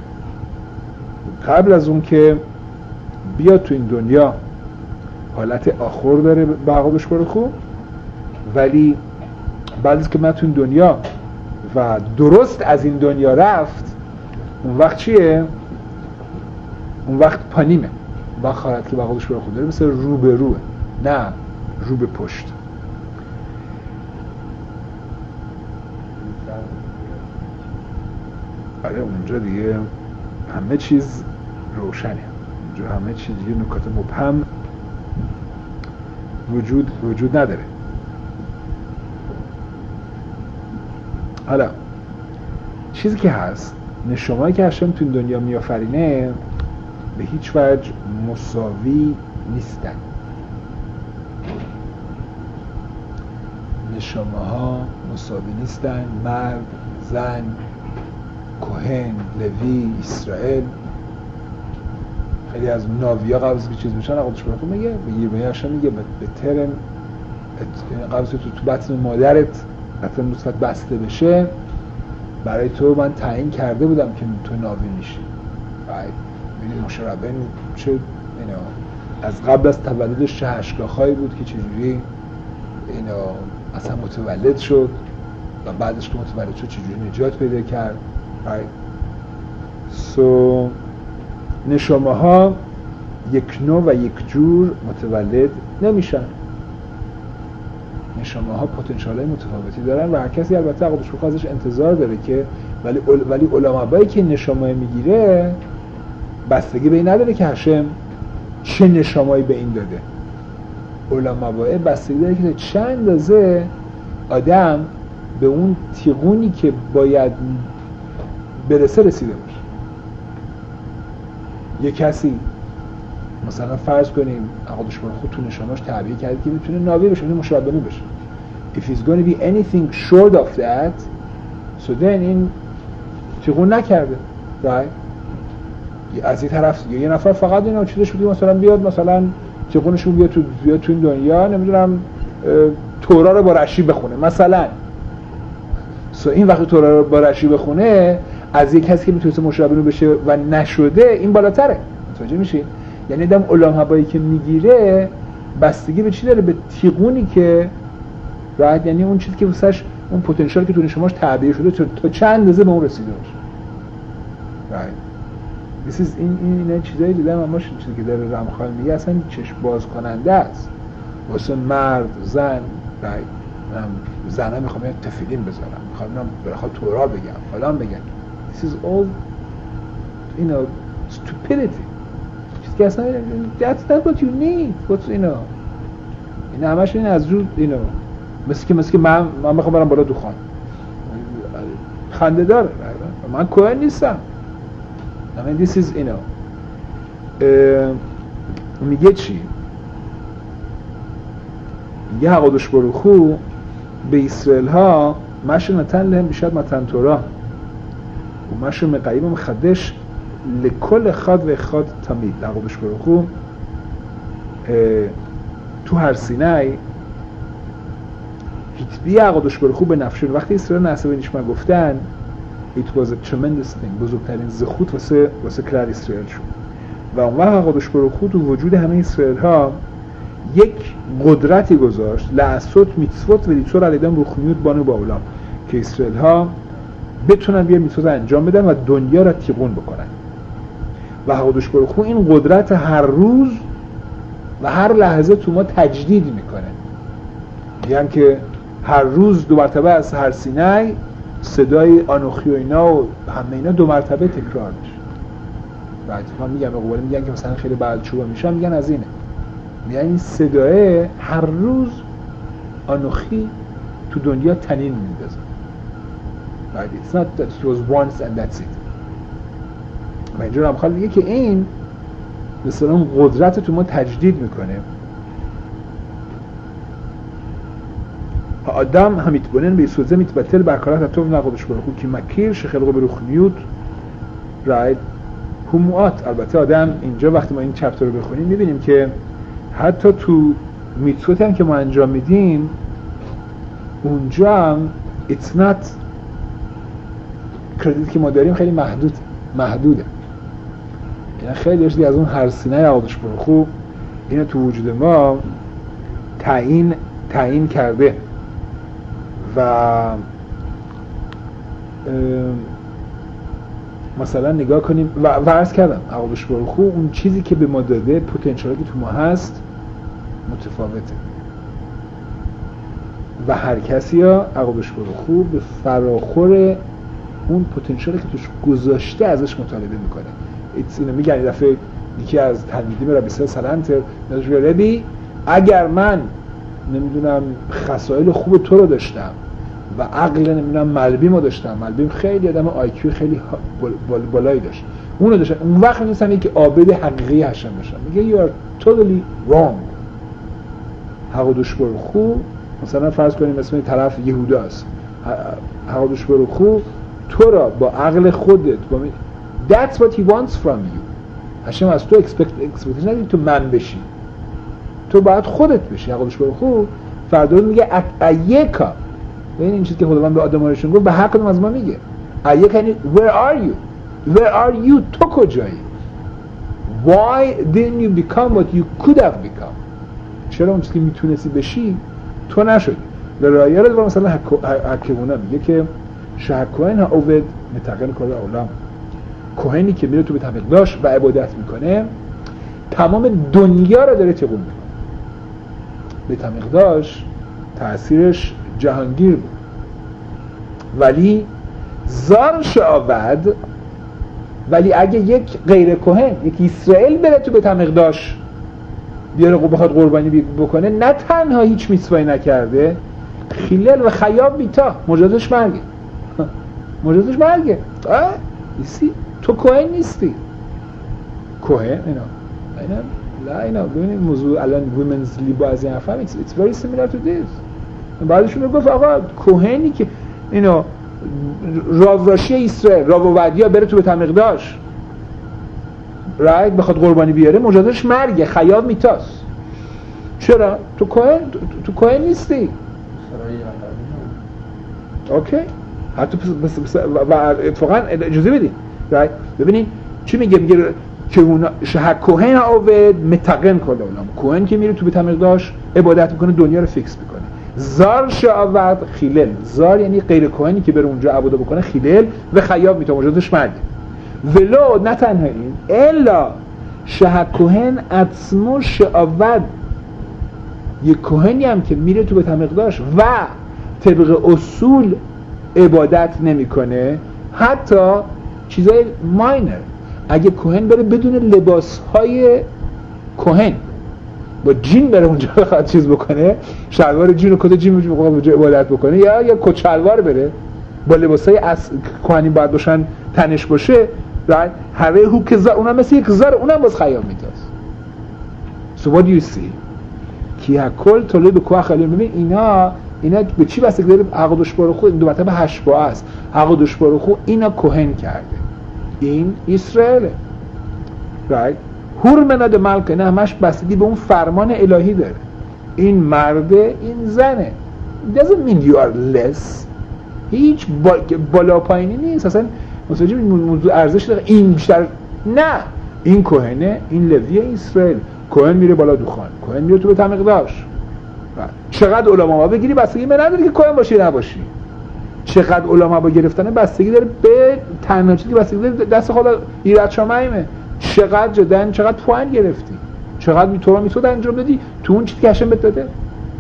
قبل از اون که بیاد تو این دنیا حالت آخور داره به عقابش برخو ولی بعد از که من تو این دنیا و درست از این دنیا رفت اون وقت چیه؟ اون وقت پانیمه و خواهد که به عقابش برخو داره مثل رو به روه نه رو به پشت. آره اونجا دیگه همه چیز روشنه اونجا همه چیز دیگه نکات مبهم وجود وجود نداره. حالا چیزی که هست نشمایی که هشم تو این دنیا میآفرینه به هیچ وجه مساوی نیستن. نشماها مساوی نیستن. مرد، زن، کوهن، لوی، اسرائیل خیلی از ناویا قبض که چیز میشن آقادش برخون میگه بگیر بگیر هشم میگه به ترم قبض تو تو بطن مادرت بطن نطفت بسته بشه برای تو من تعیین کرده بودم که تو ناوی میشی. ببینید مشربین چه اینا از قبل از تولدش چه هشگاخایی بود که چجوری اینا اصلا متولد شد و بعدش که متولد شد چجوری نجات پیدا کرد. سو so, نشماها یک نوع و یک جور متولد نمیشن. نشماها پتانسیل‌های متفاوتی دارن و هر کسی البته عقدش بخواد ازش انتظار داره که ولی ولی علماءایی که نشمای میگیره بستگی به این نداره که هشم چه نشمایی به این داده. علماء بستگی داره که چند اندازه آدم به اون تیغونی که باید برسه رسیده باشه. یه کسی مثلا فرض کنیم عقدش برای خود تو نشاناش تعبیه کرده که میتونه ناوی بشه، میتونه مشابهی بشه. If it's going to be anything short of that so then این تیغون نکرده. right? از این طرف یه نفر فقط اینا چیزش بودی مثلا بیاد مثلا تیغونشون بیاد تو بیاد تو این دنیا نمیدونم تورا رو با رشی بخونه مثلا. سو این وقتی تورا رو با رشی بخونه از یک کسی که میتونه مشابه بشه و نشده این بالاتره. متوجه میشین؟ یعنی دم علماءایی که میگیره بستگی به چی داره؟ به تیغونی که راحت یعنی اون چیزی که واسش اون پتانسیلی که تو نشماش تعبیه شده تا چند اندازه به اون رسیده باشه. راحت This is این این این چیزایی دیدم اما چیزی که داره رمخال میگه اصلا چشم باز کننده است واسه مرد زن. راحت من زنه میخوام یه تفیلین بذارم میخوام من بخوام تورا بگم فلان بگم. This is all you know stupidity. چیزی که اصلا that's not what you need. What's you know این همش این از رو you know مثل که مثل که من من میخوام برم بالا دخان خنده داره من کوهن نیستم. I mean this is you know میگه چی؟ میگه حقادش بروخو به اسرائیل ها ماشي نتن لهم بیشتر متن تورا و ماشي مقیم مخدش لکل خاد و خاد تمید لقبش برخو تو هر سینای هیتبی عقدش برخو به نفشون وقتی اسرائیل نصبه نیشما گفتن it was a tremendous thing بزرگترین زخوت واسه واسه کلر اسرائیل شد و اون وقت عقدش برخو تو وجود همه اسرائیل ها یک قدرتی گذاشت لعصوت میتسوت و لیتور علیدن روخنیوت بانو با اولا که اسرائیل ها بتونن بیا میتسوت انجام بدن و دنیا را تیغون بکنن و عقدش برخو این قدرت هر روز و هر لحظه تو ما تجدید میکنه میگن که هر روز دو مرتبه از هر سینای صدای آنوخی و اینا و همه اینا دو مرتبه تکرار میشه بعد من میگم به قوله میگن که مثلا خیلی بعد چوبا میشن میگن از اینه میگن این صدای هر روز آنوخی تو دنیا تنین میندازه بعد it's not that it was once and that's it و اینجور هم خواهد میگه که این مثلا اون قدرت تو ما تجدید میکنه آدم هم میتبونن به سوزه میتبتل برکارت اتوب نقودش برخود که مکیر شخلقو بروخنیوت راید هموات. البته آدم اینجا وقتی ما این چپتر رو بخونیم میبینیم که حتی تو میتوت هم که ما انجام میدیم اونجا هم it's not کردیت که ما داریم خیلی محدود محدوده یعنی خیلی اشتی از اون هر سینه عقدش برخو اینو تو وجود ما تعیین تعیین کرده و مثلا نگاه کنیم و عرض کردم عقدش برخو اون چیزی که به ما داده پتانسیلی که تو ما هست متفاوته و هر کسی ها عقدش برخو به فراخور اون پتانسیلی که توش گذاشته ازش مطالبه میکنه. اینو میگن یه دفعه یکی از تلمیدیم ربی سلنتر نظر ربی اگر من نمیدونم خصایل خوب تو رو داشتم و عقل نمیدونم ملبیم رو داشتم ملبیم خیلی آدم آیکیو خیلی بالایی داشت اون رو داشتم اون وقت می‌نویسم که عابد حقیقی هشم باشم میگه you are totally wrong. حقودش برخو مثلا فرض کنیم اسم طرف یهوداست حقودش برخو تو را با عقل خودت با that's what he wants from you. هشم از تو expectation نداری تو من بشی تو باید خودت بشی. حقودش برخو فردا میگه ایکا این این چیزی که خداوند به آدم‌هاشون گفت به هر کدوم از ما میگه ایکا یعنی where are you where are you تو کجایی why didn't you become what you could have become چرا اون چیزی که میتونستی بشی تو نشدی. به رایه رو مثلا حکیمونه میگه که شهکوهن ها اوود متقن کار اولام کوهنی که میره تو به تمقداش و عبادت میکنه تمام دنیا رو داره تقوم میکنه. به تمقداش تأثیرش جهانگیر بود ولی زار شعبد ولی اگه یک غیر کوهن یک اسرائیل بره تو به تمقداش بیاره بخواد قربانی بکنه نه تنها هیچ میتوایی نکرده خیلل و خیاب بیتا مجازش مرگه مجازش مرگه آه ایسی تو کوهن نیستی کوهن اینا اینا لا اینا ببینید موضوع الان ویمنز لیبا از این حرفم it's, it's very similar to this. بعدشون رو گفت آقا کوهنی که اینو راوراشی اسرائیل راوودیا بره تو به تمقداش رایت بخواد قربانی بیاره مجازش مرگه خیاب میتاست. چرا؟ تو کوهن تو, تو کوهن نیستی اوکی حتی بس بس و اتفاقا اجازه بدین رایت ببینین چی میگه میگه که اون شهر کوهن آود متقن کنه اونم کوهن که میره تو به تمقداش عبادت میکنه دنیا رو فیکس میکنه. زار شعبد خیلل زار یعنی غیر کوهنی که بره اونجا عباده بکنه خیلل و خیاب میتونه مجازش مرگه. ولو نه تنها این الا شهر کوهن اتسمو شعبد یک کوهنی هم که میره تو به تمقداش و طبق اصول عبادت نمیکنه حتی چیزای ماینر اگه کوهن بره بدون لباسهای کوهن با جین بره اونجا بخواد چیز بکنه شلوار جین و کت جین بخواد اونجا عبادت بکنه یا یا کت شلوار بره با لباسای از کوهنی باید باشن تنش باشه right هره هو که زار اونم مثل یک زار اونم باز خیام میتاست. So what do you see؟ کی هکل طلوع به کوه خیلی ببین اینا اینا به چی بستگی داره؟ حقودش برخو دو مرتبه هشبا است. حقودش برخو اینا کهن کرده، این اسرائیل right هورمنا د ملک، نه همش بستگی به اون فرمان الهی داره. این مرده، این زنه. It doesn't mean you are less. هیچ بالا پایینی نیست. اصلا متوجه موضوع ارزش داره این بیشتر، نه این کهنه، این لوی اسرائیل. کهن میره بالا دوخان، کهن میره تو به تمقداش. چقدر علما با بگیری بستگی به نداره که کهن باشی نباشی. چقدر علما با گرفتن بستگی داره به تنها چیزی بستگی داره دست خدا ایراد شمایمه. چقدر جدن، چقدر پوان گرفتی، چقدر میتورا میتود انجام دادی تو اون چیزی که هشم بهت داده.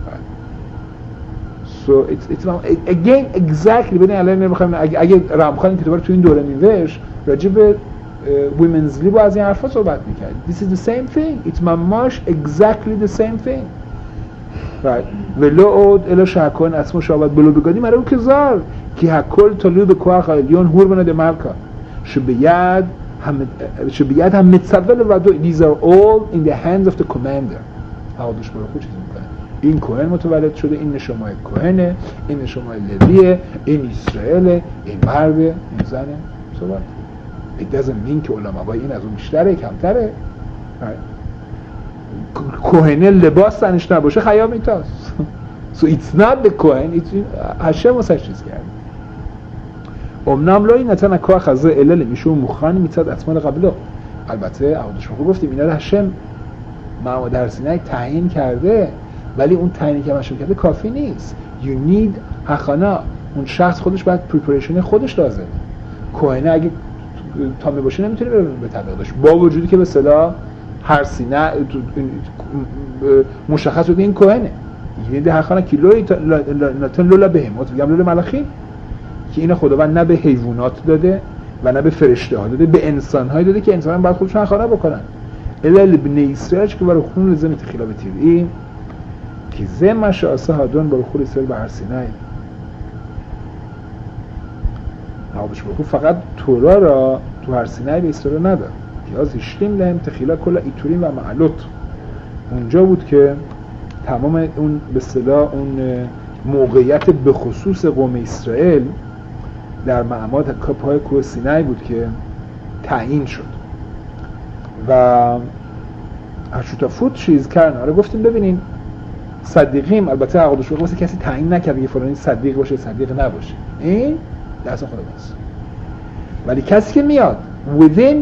So it's it's again exactly ببین الان نمیخوام اگه اگه رامخان کتابا رو تو این دوره میوشت راجع به women's lib از این حرفا صحبت میکرد. This is the same thing. It's مماش exactly the same thing. right ولو اود الا شکن اسمو شابت بلو بگادی مرا که زار که هکل طلوع به کوه لیون هور بنده ملکا شبیاد هم شبیاد هم متصول و دو these are all in the hands of the commander. حوادش برای خود چیزی میکنه. این کوهن متولد شده، این نشمای کوهنه، این نشمای لویه، این اسرائیله، این مرده، این زنه. صحبت it doesn't mean که علما این از اون بیشتره کمتره. کوهنه لباس تنش نباشه خیام ایتاست. so it's not the کوهن، هشم واسه چیز کرد. امنام لایی نتن اکوه خزه الل میشون مخانی میتاد اتمال قبله. البته عودش رو گفتیم اینا رو هشم معما در سینه تعیین کرده، ولی اون تعیینی که هشم کرده کافی نیست. you need هخانا، اون شخص خودش باید پریپریشن خودش لازمه. کوهنه اگه تامه باشه نمیتونه بره به تبلیغش، با وجودی که به اصطلاح هر سینه مشخص شده این کوهنه. یعنی ده هخانا کیلوی نتن لولا بهمات، میگم لولا ملخی که این خداوند نه به حیوانات داده و نه به فرشته ها داده، به انسان های داده که انسان ها باید خودشون خانه بکنن. الال ابن اسرائیل که برای خون لزم تخیلا به تیری که زمش آسه هادون برای خون اسرائیل به هر سینه نوابش برای فقط تورا را تو هر سینه به اسرائیل نداد که از اشتیم لهم تخیلا کل ایتوریم و معلوت. اونجا بود که تمام اون به اصطلاح اون موقعیت به خصوص قوم اسرائیل در معماد پای کوه سینای بود که تعیین شد و اشوتافوت چیز کردن. آره گفتیم ببینین صدیقیم، البته عقدش واسه کسی تعیین نکرده که فلانی صدیق باشه صدیق نباشه، این دست خداست. ولی کسی که میاد within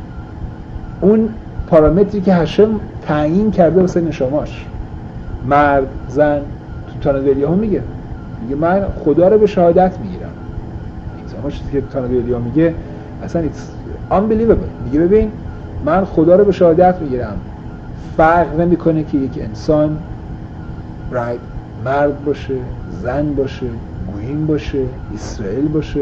اون پارامتری که هشم تعیین کرده واسه نشاماش، مرد زن، تو تانادلیاهو میگه میگه من خدا رو به شهادت میگیرم. این چیزی که تانادلیا میگه اصلا it's unbelievable. میگه ببین من خدا رو به شهادت میگیرم، فرق نمیکنه که یک انسان right مرد باشه، زن باشه، گویم باشه، اسرائیل باشه،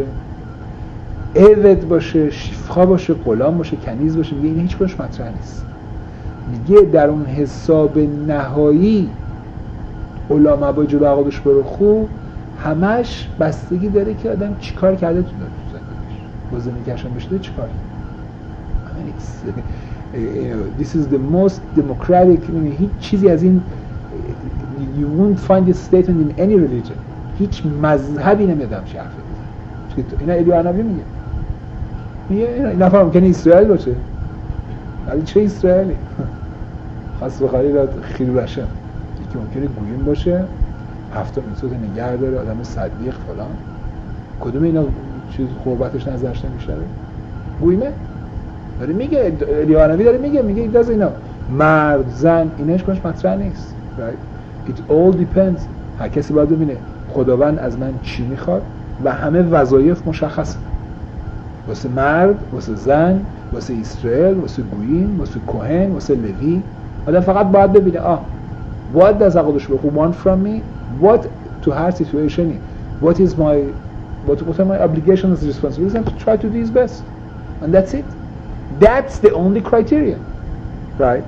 عبد باشه، شیفخا باشه، غلام باشه، کنیز باشه. میگه این هیچ کدومش مطرح نیست. میگه در اون حساب نهایی علما با جلو عقدش برو خوب همش بستگی داره که آدم چیکار کرده تو زندگیش، با زندگیش هم بشه چیکار کرده. I mean it's, you know, this is the most democratic. I mean, هیچ چیزی از این you won't find this statement in any religion. هیچ مذهبی نمیدم چه حرفی بزنه. اینا ایدو عنوی میگه میگه این نفر ممکنه اسرائیل باشه، ولی چه اسرائیلی؟ خاص بخاری را خیلی رشم یکی ممکنه گویم باشه، هفته میتوت نگه داره، آدم صدیق فلان. کدوم اینا چیز قربتش نظرش نمیشه؟ گویمه داره میگه، لیوانوی داره میگه میگه این دازه اینا مرد زن ایناش کنش مطرح نیست. right? It all depends. هر کسی باید ببینه خداوند از من چی میخواد و همه وظایف مشخصه، واسه مرد، واسه زن، واسه اسرائیل، واسه گویین، واسه کوهن، واسه لوی. آدم فقط باید ببینه آه what does عقدش بخو want from me, what to her situation, what is my what, what are my obligations and responsibilities, and to try to do his best, and that's it. That's the only criteria, right?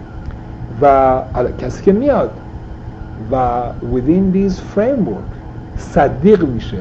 و کسی که میاد و within this framework صدیق میشه،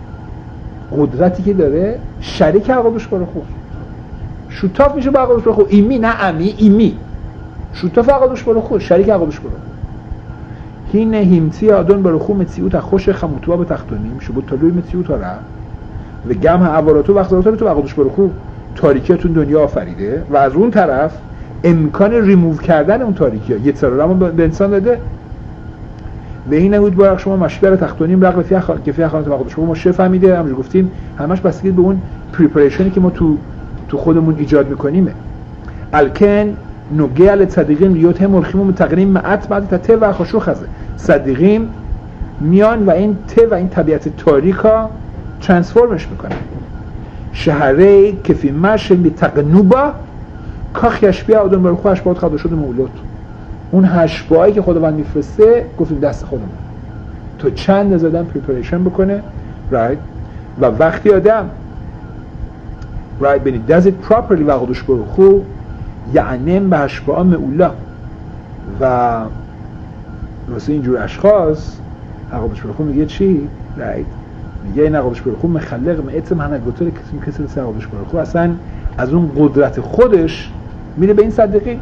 قدرتی که داره شریک عقدش برو خوب شوتاف میشه با عقدش برو خوب. ایمی نه امی، ایمی شوتاف عقدش برو خوب، شریک عقدش برو. הנה המציאה האדון ברוך הוא מציאות החושך המוטבע בתחתונים שבו תלוי מציאות הרע וגם העباراتو و اخباراتو تو قدوس برוך הוא تاریکیتون دنیا آفریده و از اون طرف امکان ریموو کردن اون تاریکی ها یه ترارم به انسان داده و این نهود باید شما مشبر تختونیم رقل فیه خال... که فیه خالت مقدس شما ما چه فهمیده همونجور گفتیم همش بستگی به اون پریپریشنی که ما تو تو خودمون ایجاد میکنیمه الکن نوگه ال صدیقین لیوت هم مرخیم و متقریم معت بعد تا ته و خشوع خزه صدیقین میان و این ته و این طبیعت تاریکا ترانسفورمش میکنن شهره که فی مش بتقنوبا کاخ یشبیه آدم برخو اشباهات خدا شده مولود اون هشبایی که خداوند میفرسته گفتیم دست خودمون تو چند زدن پریپریشن بکنه right و وقتی آدم right بینی does it properly و قدوش برخو یعنی به هشبا مولا و واسه اینجور اشخاص قدوش برخو میگه چی right میگه این قدوش برخو مخلق معتم هنگوتر کسی کسی لسه قدوش برخو اصلا از اون قدرت خودش میره به این صدقی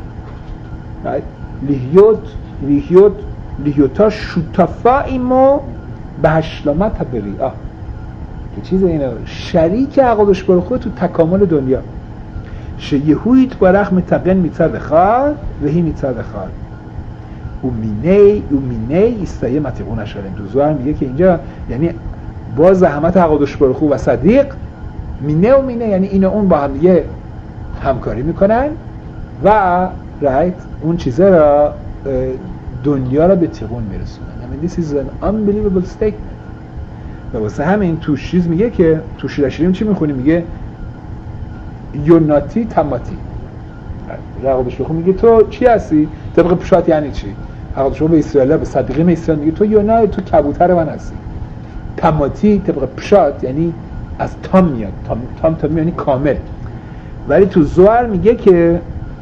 لیهیوت لیهیوت لیهیوتا شوتافا ایمو به هشلامت بریئه که چیز اینه شریک قدوش برخو تو تکامل دنیا شیهویت برخ متقن میتد خال و هی میتد خال او مینی او مینی استایه متقون اشاریم تو زوار میگه که اینجا یعنی با زحمت قدوش برخو و صدیق مینه و مینه یعنی این و اون با هم دیگه همکاری میکنن و رایت اون چیزه را دنیا را به تقون میرسونن. I mean this is an unbelievable statement. و واسه همین تو چیز میگه که تو شیرشیریم چی میخونیم میگه یوناتی تماتی قدوش برخو میگه تو چی هستی؟ طبق پشات یعنی چی؟ قدوش برخو به اسرائیل به صدیقین اسرائیل میگه تو یونا تو کبوتر من هستی. تماتی طبق پشات یعنی از تام میاد تام تام, تام یعنی کامل ولی تو زوار میگه که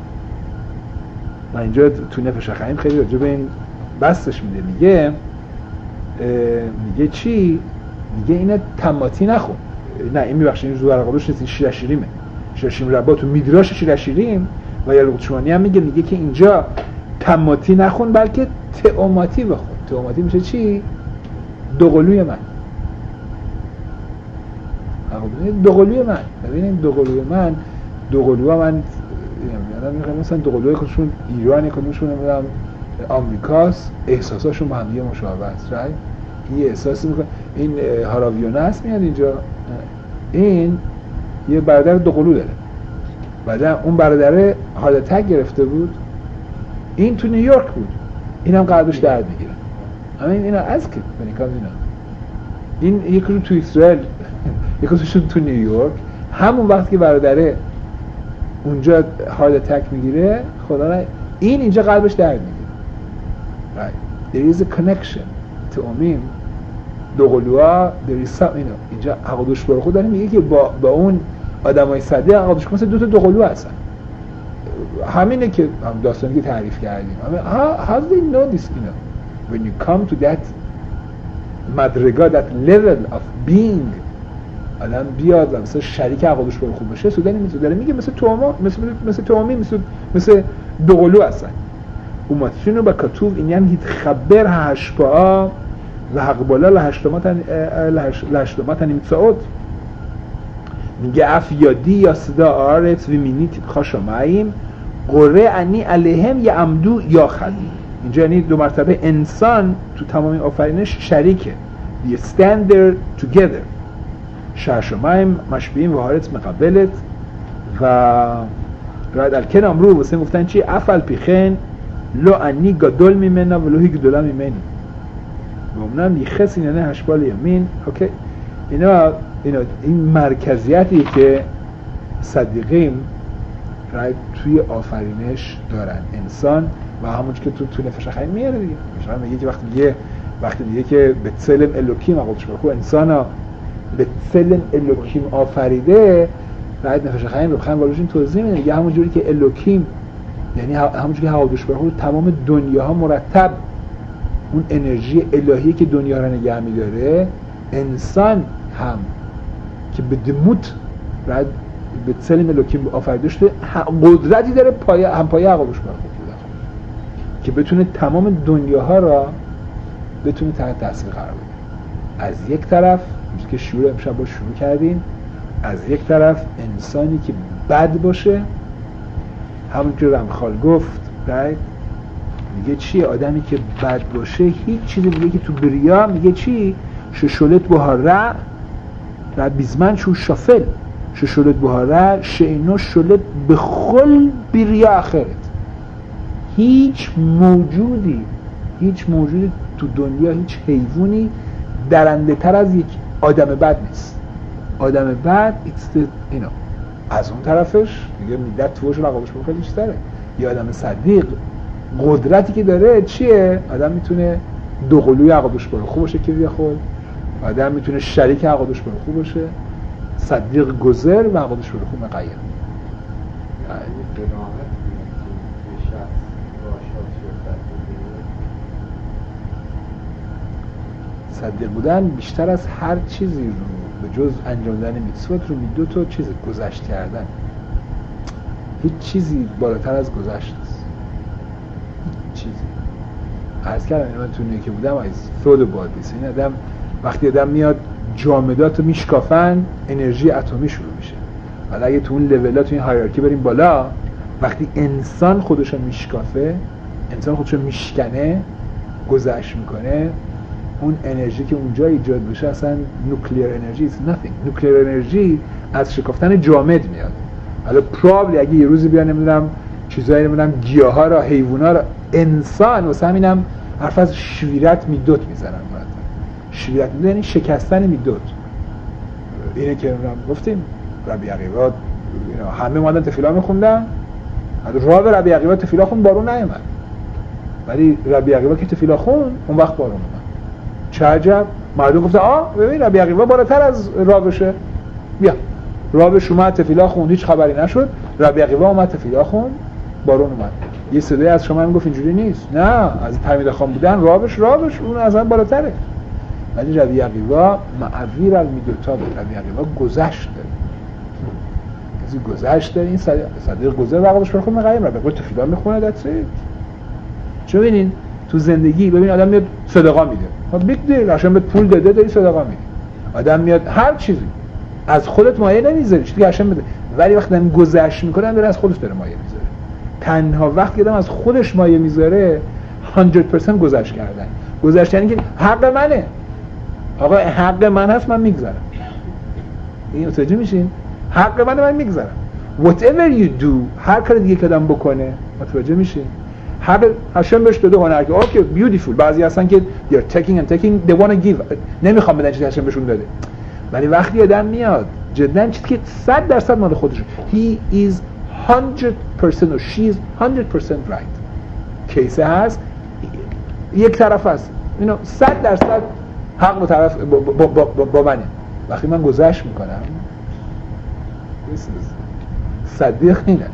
من اینجا تو نفش خیم خیلی راجع به این بستش میده میگه میگه چی میگه اینه تماتی نخون نه این میبخشه این زوار قدوش نیست شیرشیریمه شیرشیریم ربا تو میدراش شیرشیریم و یا لغتشوانی هم میگه میگه که اینجا تماتی نخون بلکه تئوماتی بخون تئوماتی میشه چی دوقلوی من دوقلوی من ببینید دوقلوی من دوقلوها من یادم میاد مثلا دوقلوی خودشون ایرانی کدومشون نمیدونم آمریکاست احساساشون با هم دیگه مشابه است رایت این احساسی میکنه این هاراویونه است میاد اینجا این یه برادر دوقلو داره بعدا اون برادر هارت اتک گرفته بود این تو نیویورک بود اینم قلبش درد میگیره همین اینا از که بنیکام اینا این یکی تو اسرائیل یکیشون تو نیویورک همون وقتی که برادره اونجا هارت اتک میگیره خدا نه این اینجا قلبش درد میگیره right there is a connection to امیم دوقلوها there is some اینا اینجا قدوش برخو داره میگه که با با اون آدمای صدیق قدوش مثلا دو تا دوقلو هستن همینه که هم داستانی که تعریف کردیم how, how do they know this you know when you come to that مدرگا that level of being آدم بیاد و مثلا شریک قدوش برخو بشه سودانی میتونه داره میگه مثل توما مثل مثل تومی مثل مثل دوقلو هستن اوماتشونو با کتوب این یعنی خبر هشپا و حق بالا لهشتمات لهشتمات نمیتساوت میگه اف یادی یا صدا آرت و مینی تیب خاشماییم قره انی علیهم یا عمدو یا خدی اینجا یعنی دو مرتبه انسان تو تمام آفرینش شریکه we stand there together شاشمایم مشبیهیم و حارت مقبلت و راد الکن امرو واسه گفتن چی افل پیخن لو انی گدول میمنا و لوهی گدولا میمنی و اونم یخص اینه هشبال یمین اوکی اینا اینا این مرکزیتی که صدیقیم رای توی آفرینش دارن انسان و همونش که تو تو نفش خیلی میاره دیگه مثلا میگه که وقتی میگه وقتی میگه که به سلم الوکیم قدش برخو انسانا به سلم الوکیم آفریده رای نفش خیلی رو خیلی والوشون توضیح میده میگه همون جوری که الوکیم یعنی همون جوری که قدش برخو تمام دنیاها مرتب اون انرژی الهی که دنیا رو نگه می‌داره انسان هم که به دموت بعد به سلم الوکیم آفریده شده قدرتی داره پایه هم پایه قدش برخو که بتونه تمام دنیاها را بتونه تحت تاثیر قرار بگیره. از یک طرف که شعور امشب با شروع کردیم، از یک طرف انسانی که بد باشه، همونجور رمخال گفت right؟ میگه چی؟ آدمی که بد باشه هیچ چیزی، میگه که تو بریا میگه چی؟ ششولت بهاره و بیزمن شو شافل ششولت بهاره شینو شولت بخل بریا آخرت. هیچ موجودی هیچ موجودی تو دنیا، هیچ حیوانی درنده تر از یک آدم بد نیست. آدم بد it's the, you know. از اون طرفش میگه میدت توش رقابش با خیلی چیزتره. یه آدم صدیق قدرتی که داره چیه؟ آدم میتونه دو قلوی عقابش برو خوب باشه که بیا خود، آدم میتونه شریک عقابش برو خوب باشه، صدیق گذر و عقابش برو خوب مقیم. صدیق بودن بیشتر از هر چیزی رو به جز انجام دادن میتوات رو می دو تا چیز گذشت کردن. هیچ چیزی بالاتر از گذشت است. هیچ چیزی. عرض کردم من تو نیکی بودم از thought about this. این آدم وقتی آدم میاد جامدات رو میشکافن انرژی اتمی شروع میشه. حالا اگه تو اون لول‌ها تو این هایرارکی بریم بالا، وقتی انسان خودش رو میشکافه، انسان خودش رو میشکنه، گذشت میکنه، اون انرژی که اونجا ایجاد بشه اصلا نوکلیر انرژی is nothing. نوکلیر انرژی از شکافتن جامد میاد. حالا پرابلی اگه یه روزی بیان نمیدونم چیزایی نمیدونم گیاها را، حیونا را، انسان واسه همینم حرف از شویرت میدوت میزنن. شویرت میدوت یعنی شکستن میدوت. اینه که گفتیم ربی عقیبات همه مادن تفیلا میخوندن، راه به ربی عقیبات تفیلا خون بارون نیامد، ولی ربی عقیبات که تفیلا خون اون وقت بارون اومد. چه عجب. مردم گفتن آه ببین ربی عقیبه بالاتر از رابشه، بیا رابش اومد تفیلا خون هیچ خبری نشد، ربی عقیبه اومد تفیلا خون بارون اومد. یه صدای از شما میگفت اینجوری نیست، نه از تمیده خان بودن رابش رابش اون از هم بالاتره. ولی ربی عقیبه معویر المیدوتا بود. ربی عقیبه گذشت داره، کسی گذشت داره. این صدیق گذر وقتش پر خون مقیم ربی عقیبه تفیلا میخونه دست. چون ببینین تو زندگی ببین آدم میاد صدقه میده، ها بیگ دیل، عشان بهت پول داده داری صدقه میدی. آدم میاد هر چیزی از خودت مایه نمیذاری چیزی که عشان بده، ولی وقتی آدم گذشت میکنه داره از خودش داره مایه میذاره. تنها وقتی آدم از خودش مایه میذاره صد درصد گذشت کردن. گذشت یعنی که حق منه، آقا حق من هست من میگذرم. این متوجه میشین؟ حق منه من میگذرم. whatever you do هر کاری دیگه که آدم بکنه، متوجه میشین؟ حق هاشم بهش داده هنر که اوکی بیوتیفول. بعضی هستن که they're taking and taking they want to give، نمیخوام بدن چیزی هاشم بهشون داده. ولی وقتی آدم میاد جدا چیزی که صد درصد مال خودشه، he is one hundred percent or she is one hundred percent right، کیسه هست یک طرف هست اینو صد درصد حق با طرف با, با, با, با, با منه. وقتی من گذشت میکنم صدیق اینه.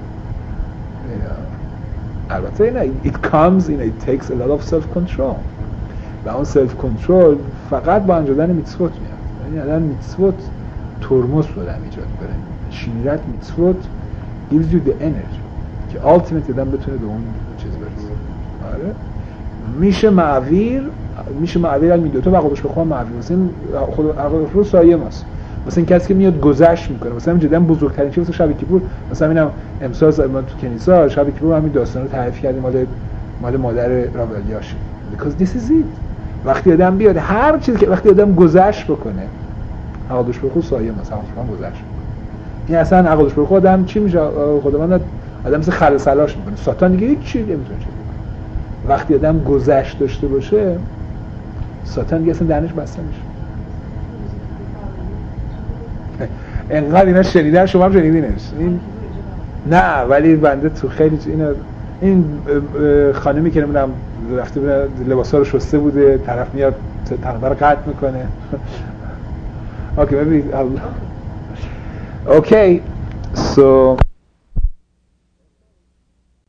البته نه it comes in it takes a lot of self control و اون self control فقط با انجام دادن میتسوت میاد. یعنی الان میتسوت ترمز رو آدم ایجاد کنه. شیرت میتسوت gives you the energy که ultimate آدم بتونه به اون چیز برسه. آره میشه معویر میشه معویر میدوتا و عقابش بخوام معویر مثلا خود عقابش رو سایه ماست. مثلا این کسی که میاد گذشت میکنه، مثلا جدا بزرگترین چیز مثلا شب کیپور، مثلا اینم امسال ما تو کنیسا شب کیپور همین داستان رو تعریف کردیم مال مال مادر راولیاش. because this is it. وقتی آدم بیاد هر چیزی که وقتی آدم گذشت بکنه عقابش به خود سایه ماست، عقابش هم گذشت. این اصلا عقابش به خود آدم چی میشه؟ خداوند آدم مثل خر سلاش میکنه. ساتان دیگه هیچ چیزی نمیتونه چه کنه. وقتی آدم گذشت داشته باشه ساتان دیگه اصلا دهنش بسته میشه. انقدر اینا شنیدن شما هم شنیدینش این نه، ولی بنده تو خیلی اینا این خانمی که نمیدونم رفته بوده لباسا رو شسته بوده، طرف میاد تنبه رو قطع میکنه. اوکی ببین اوکی سو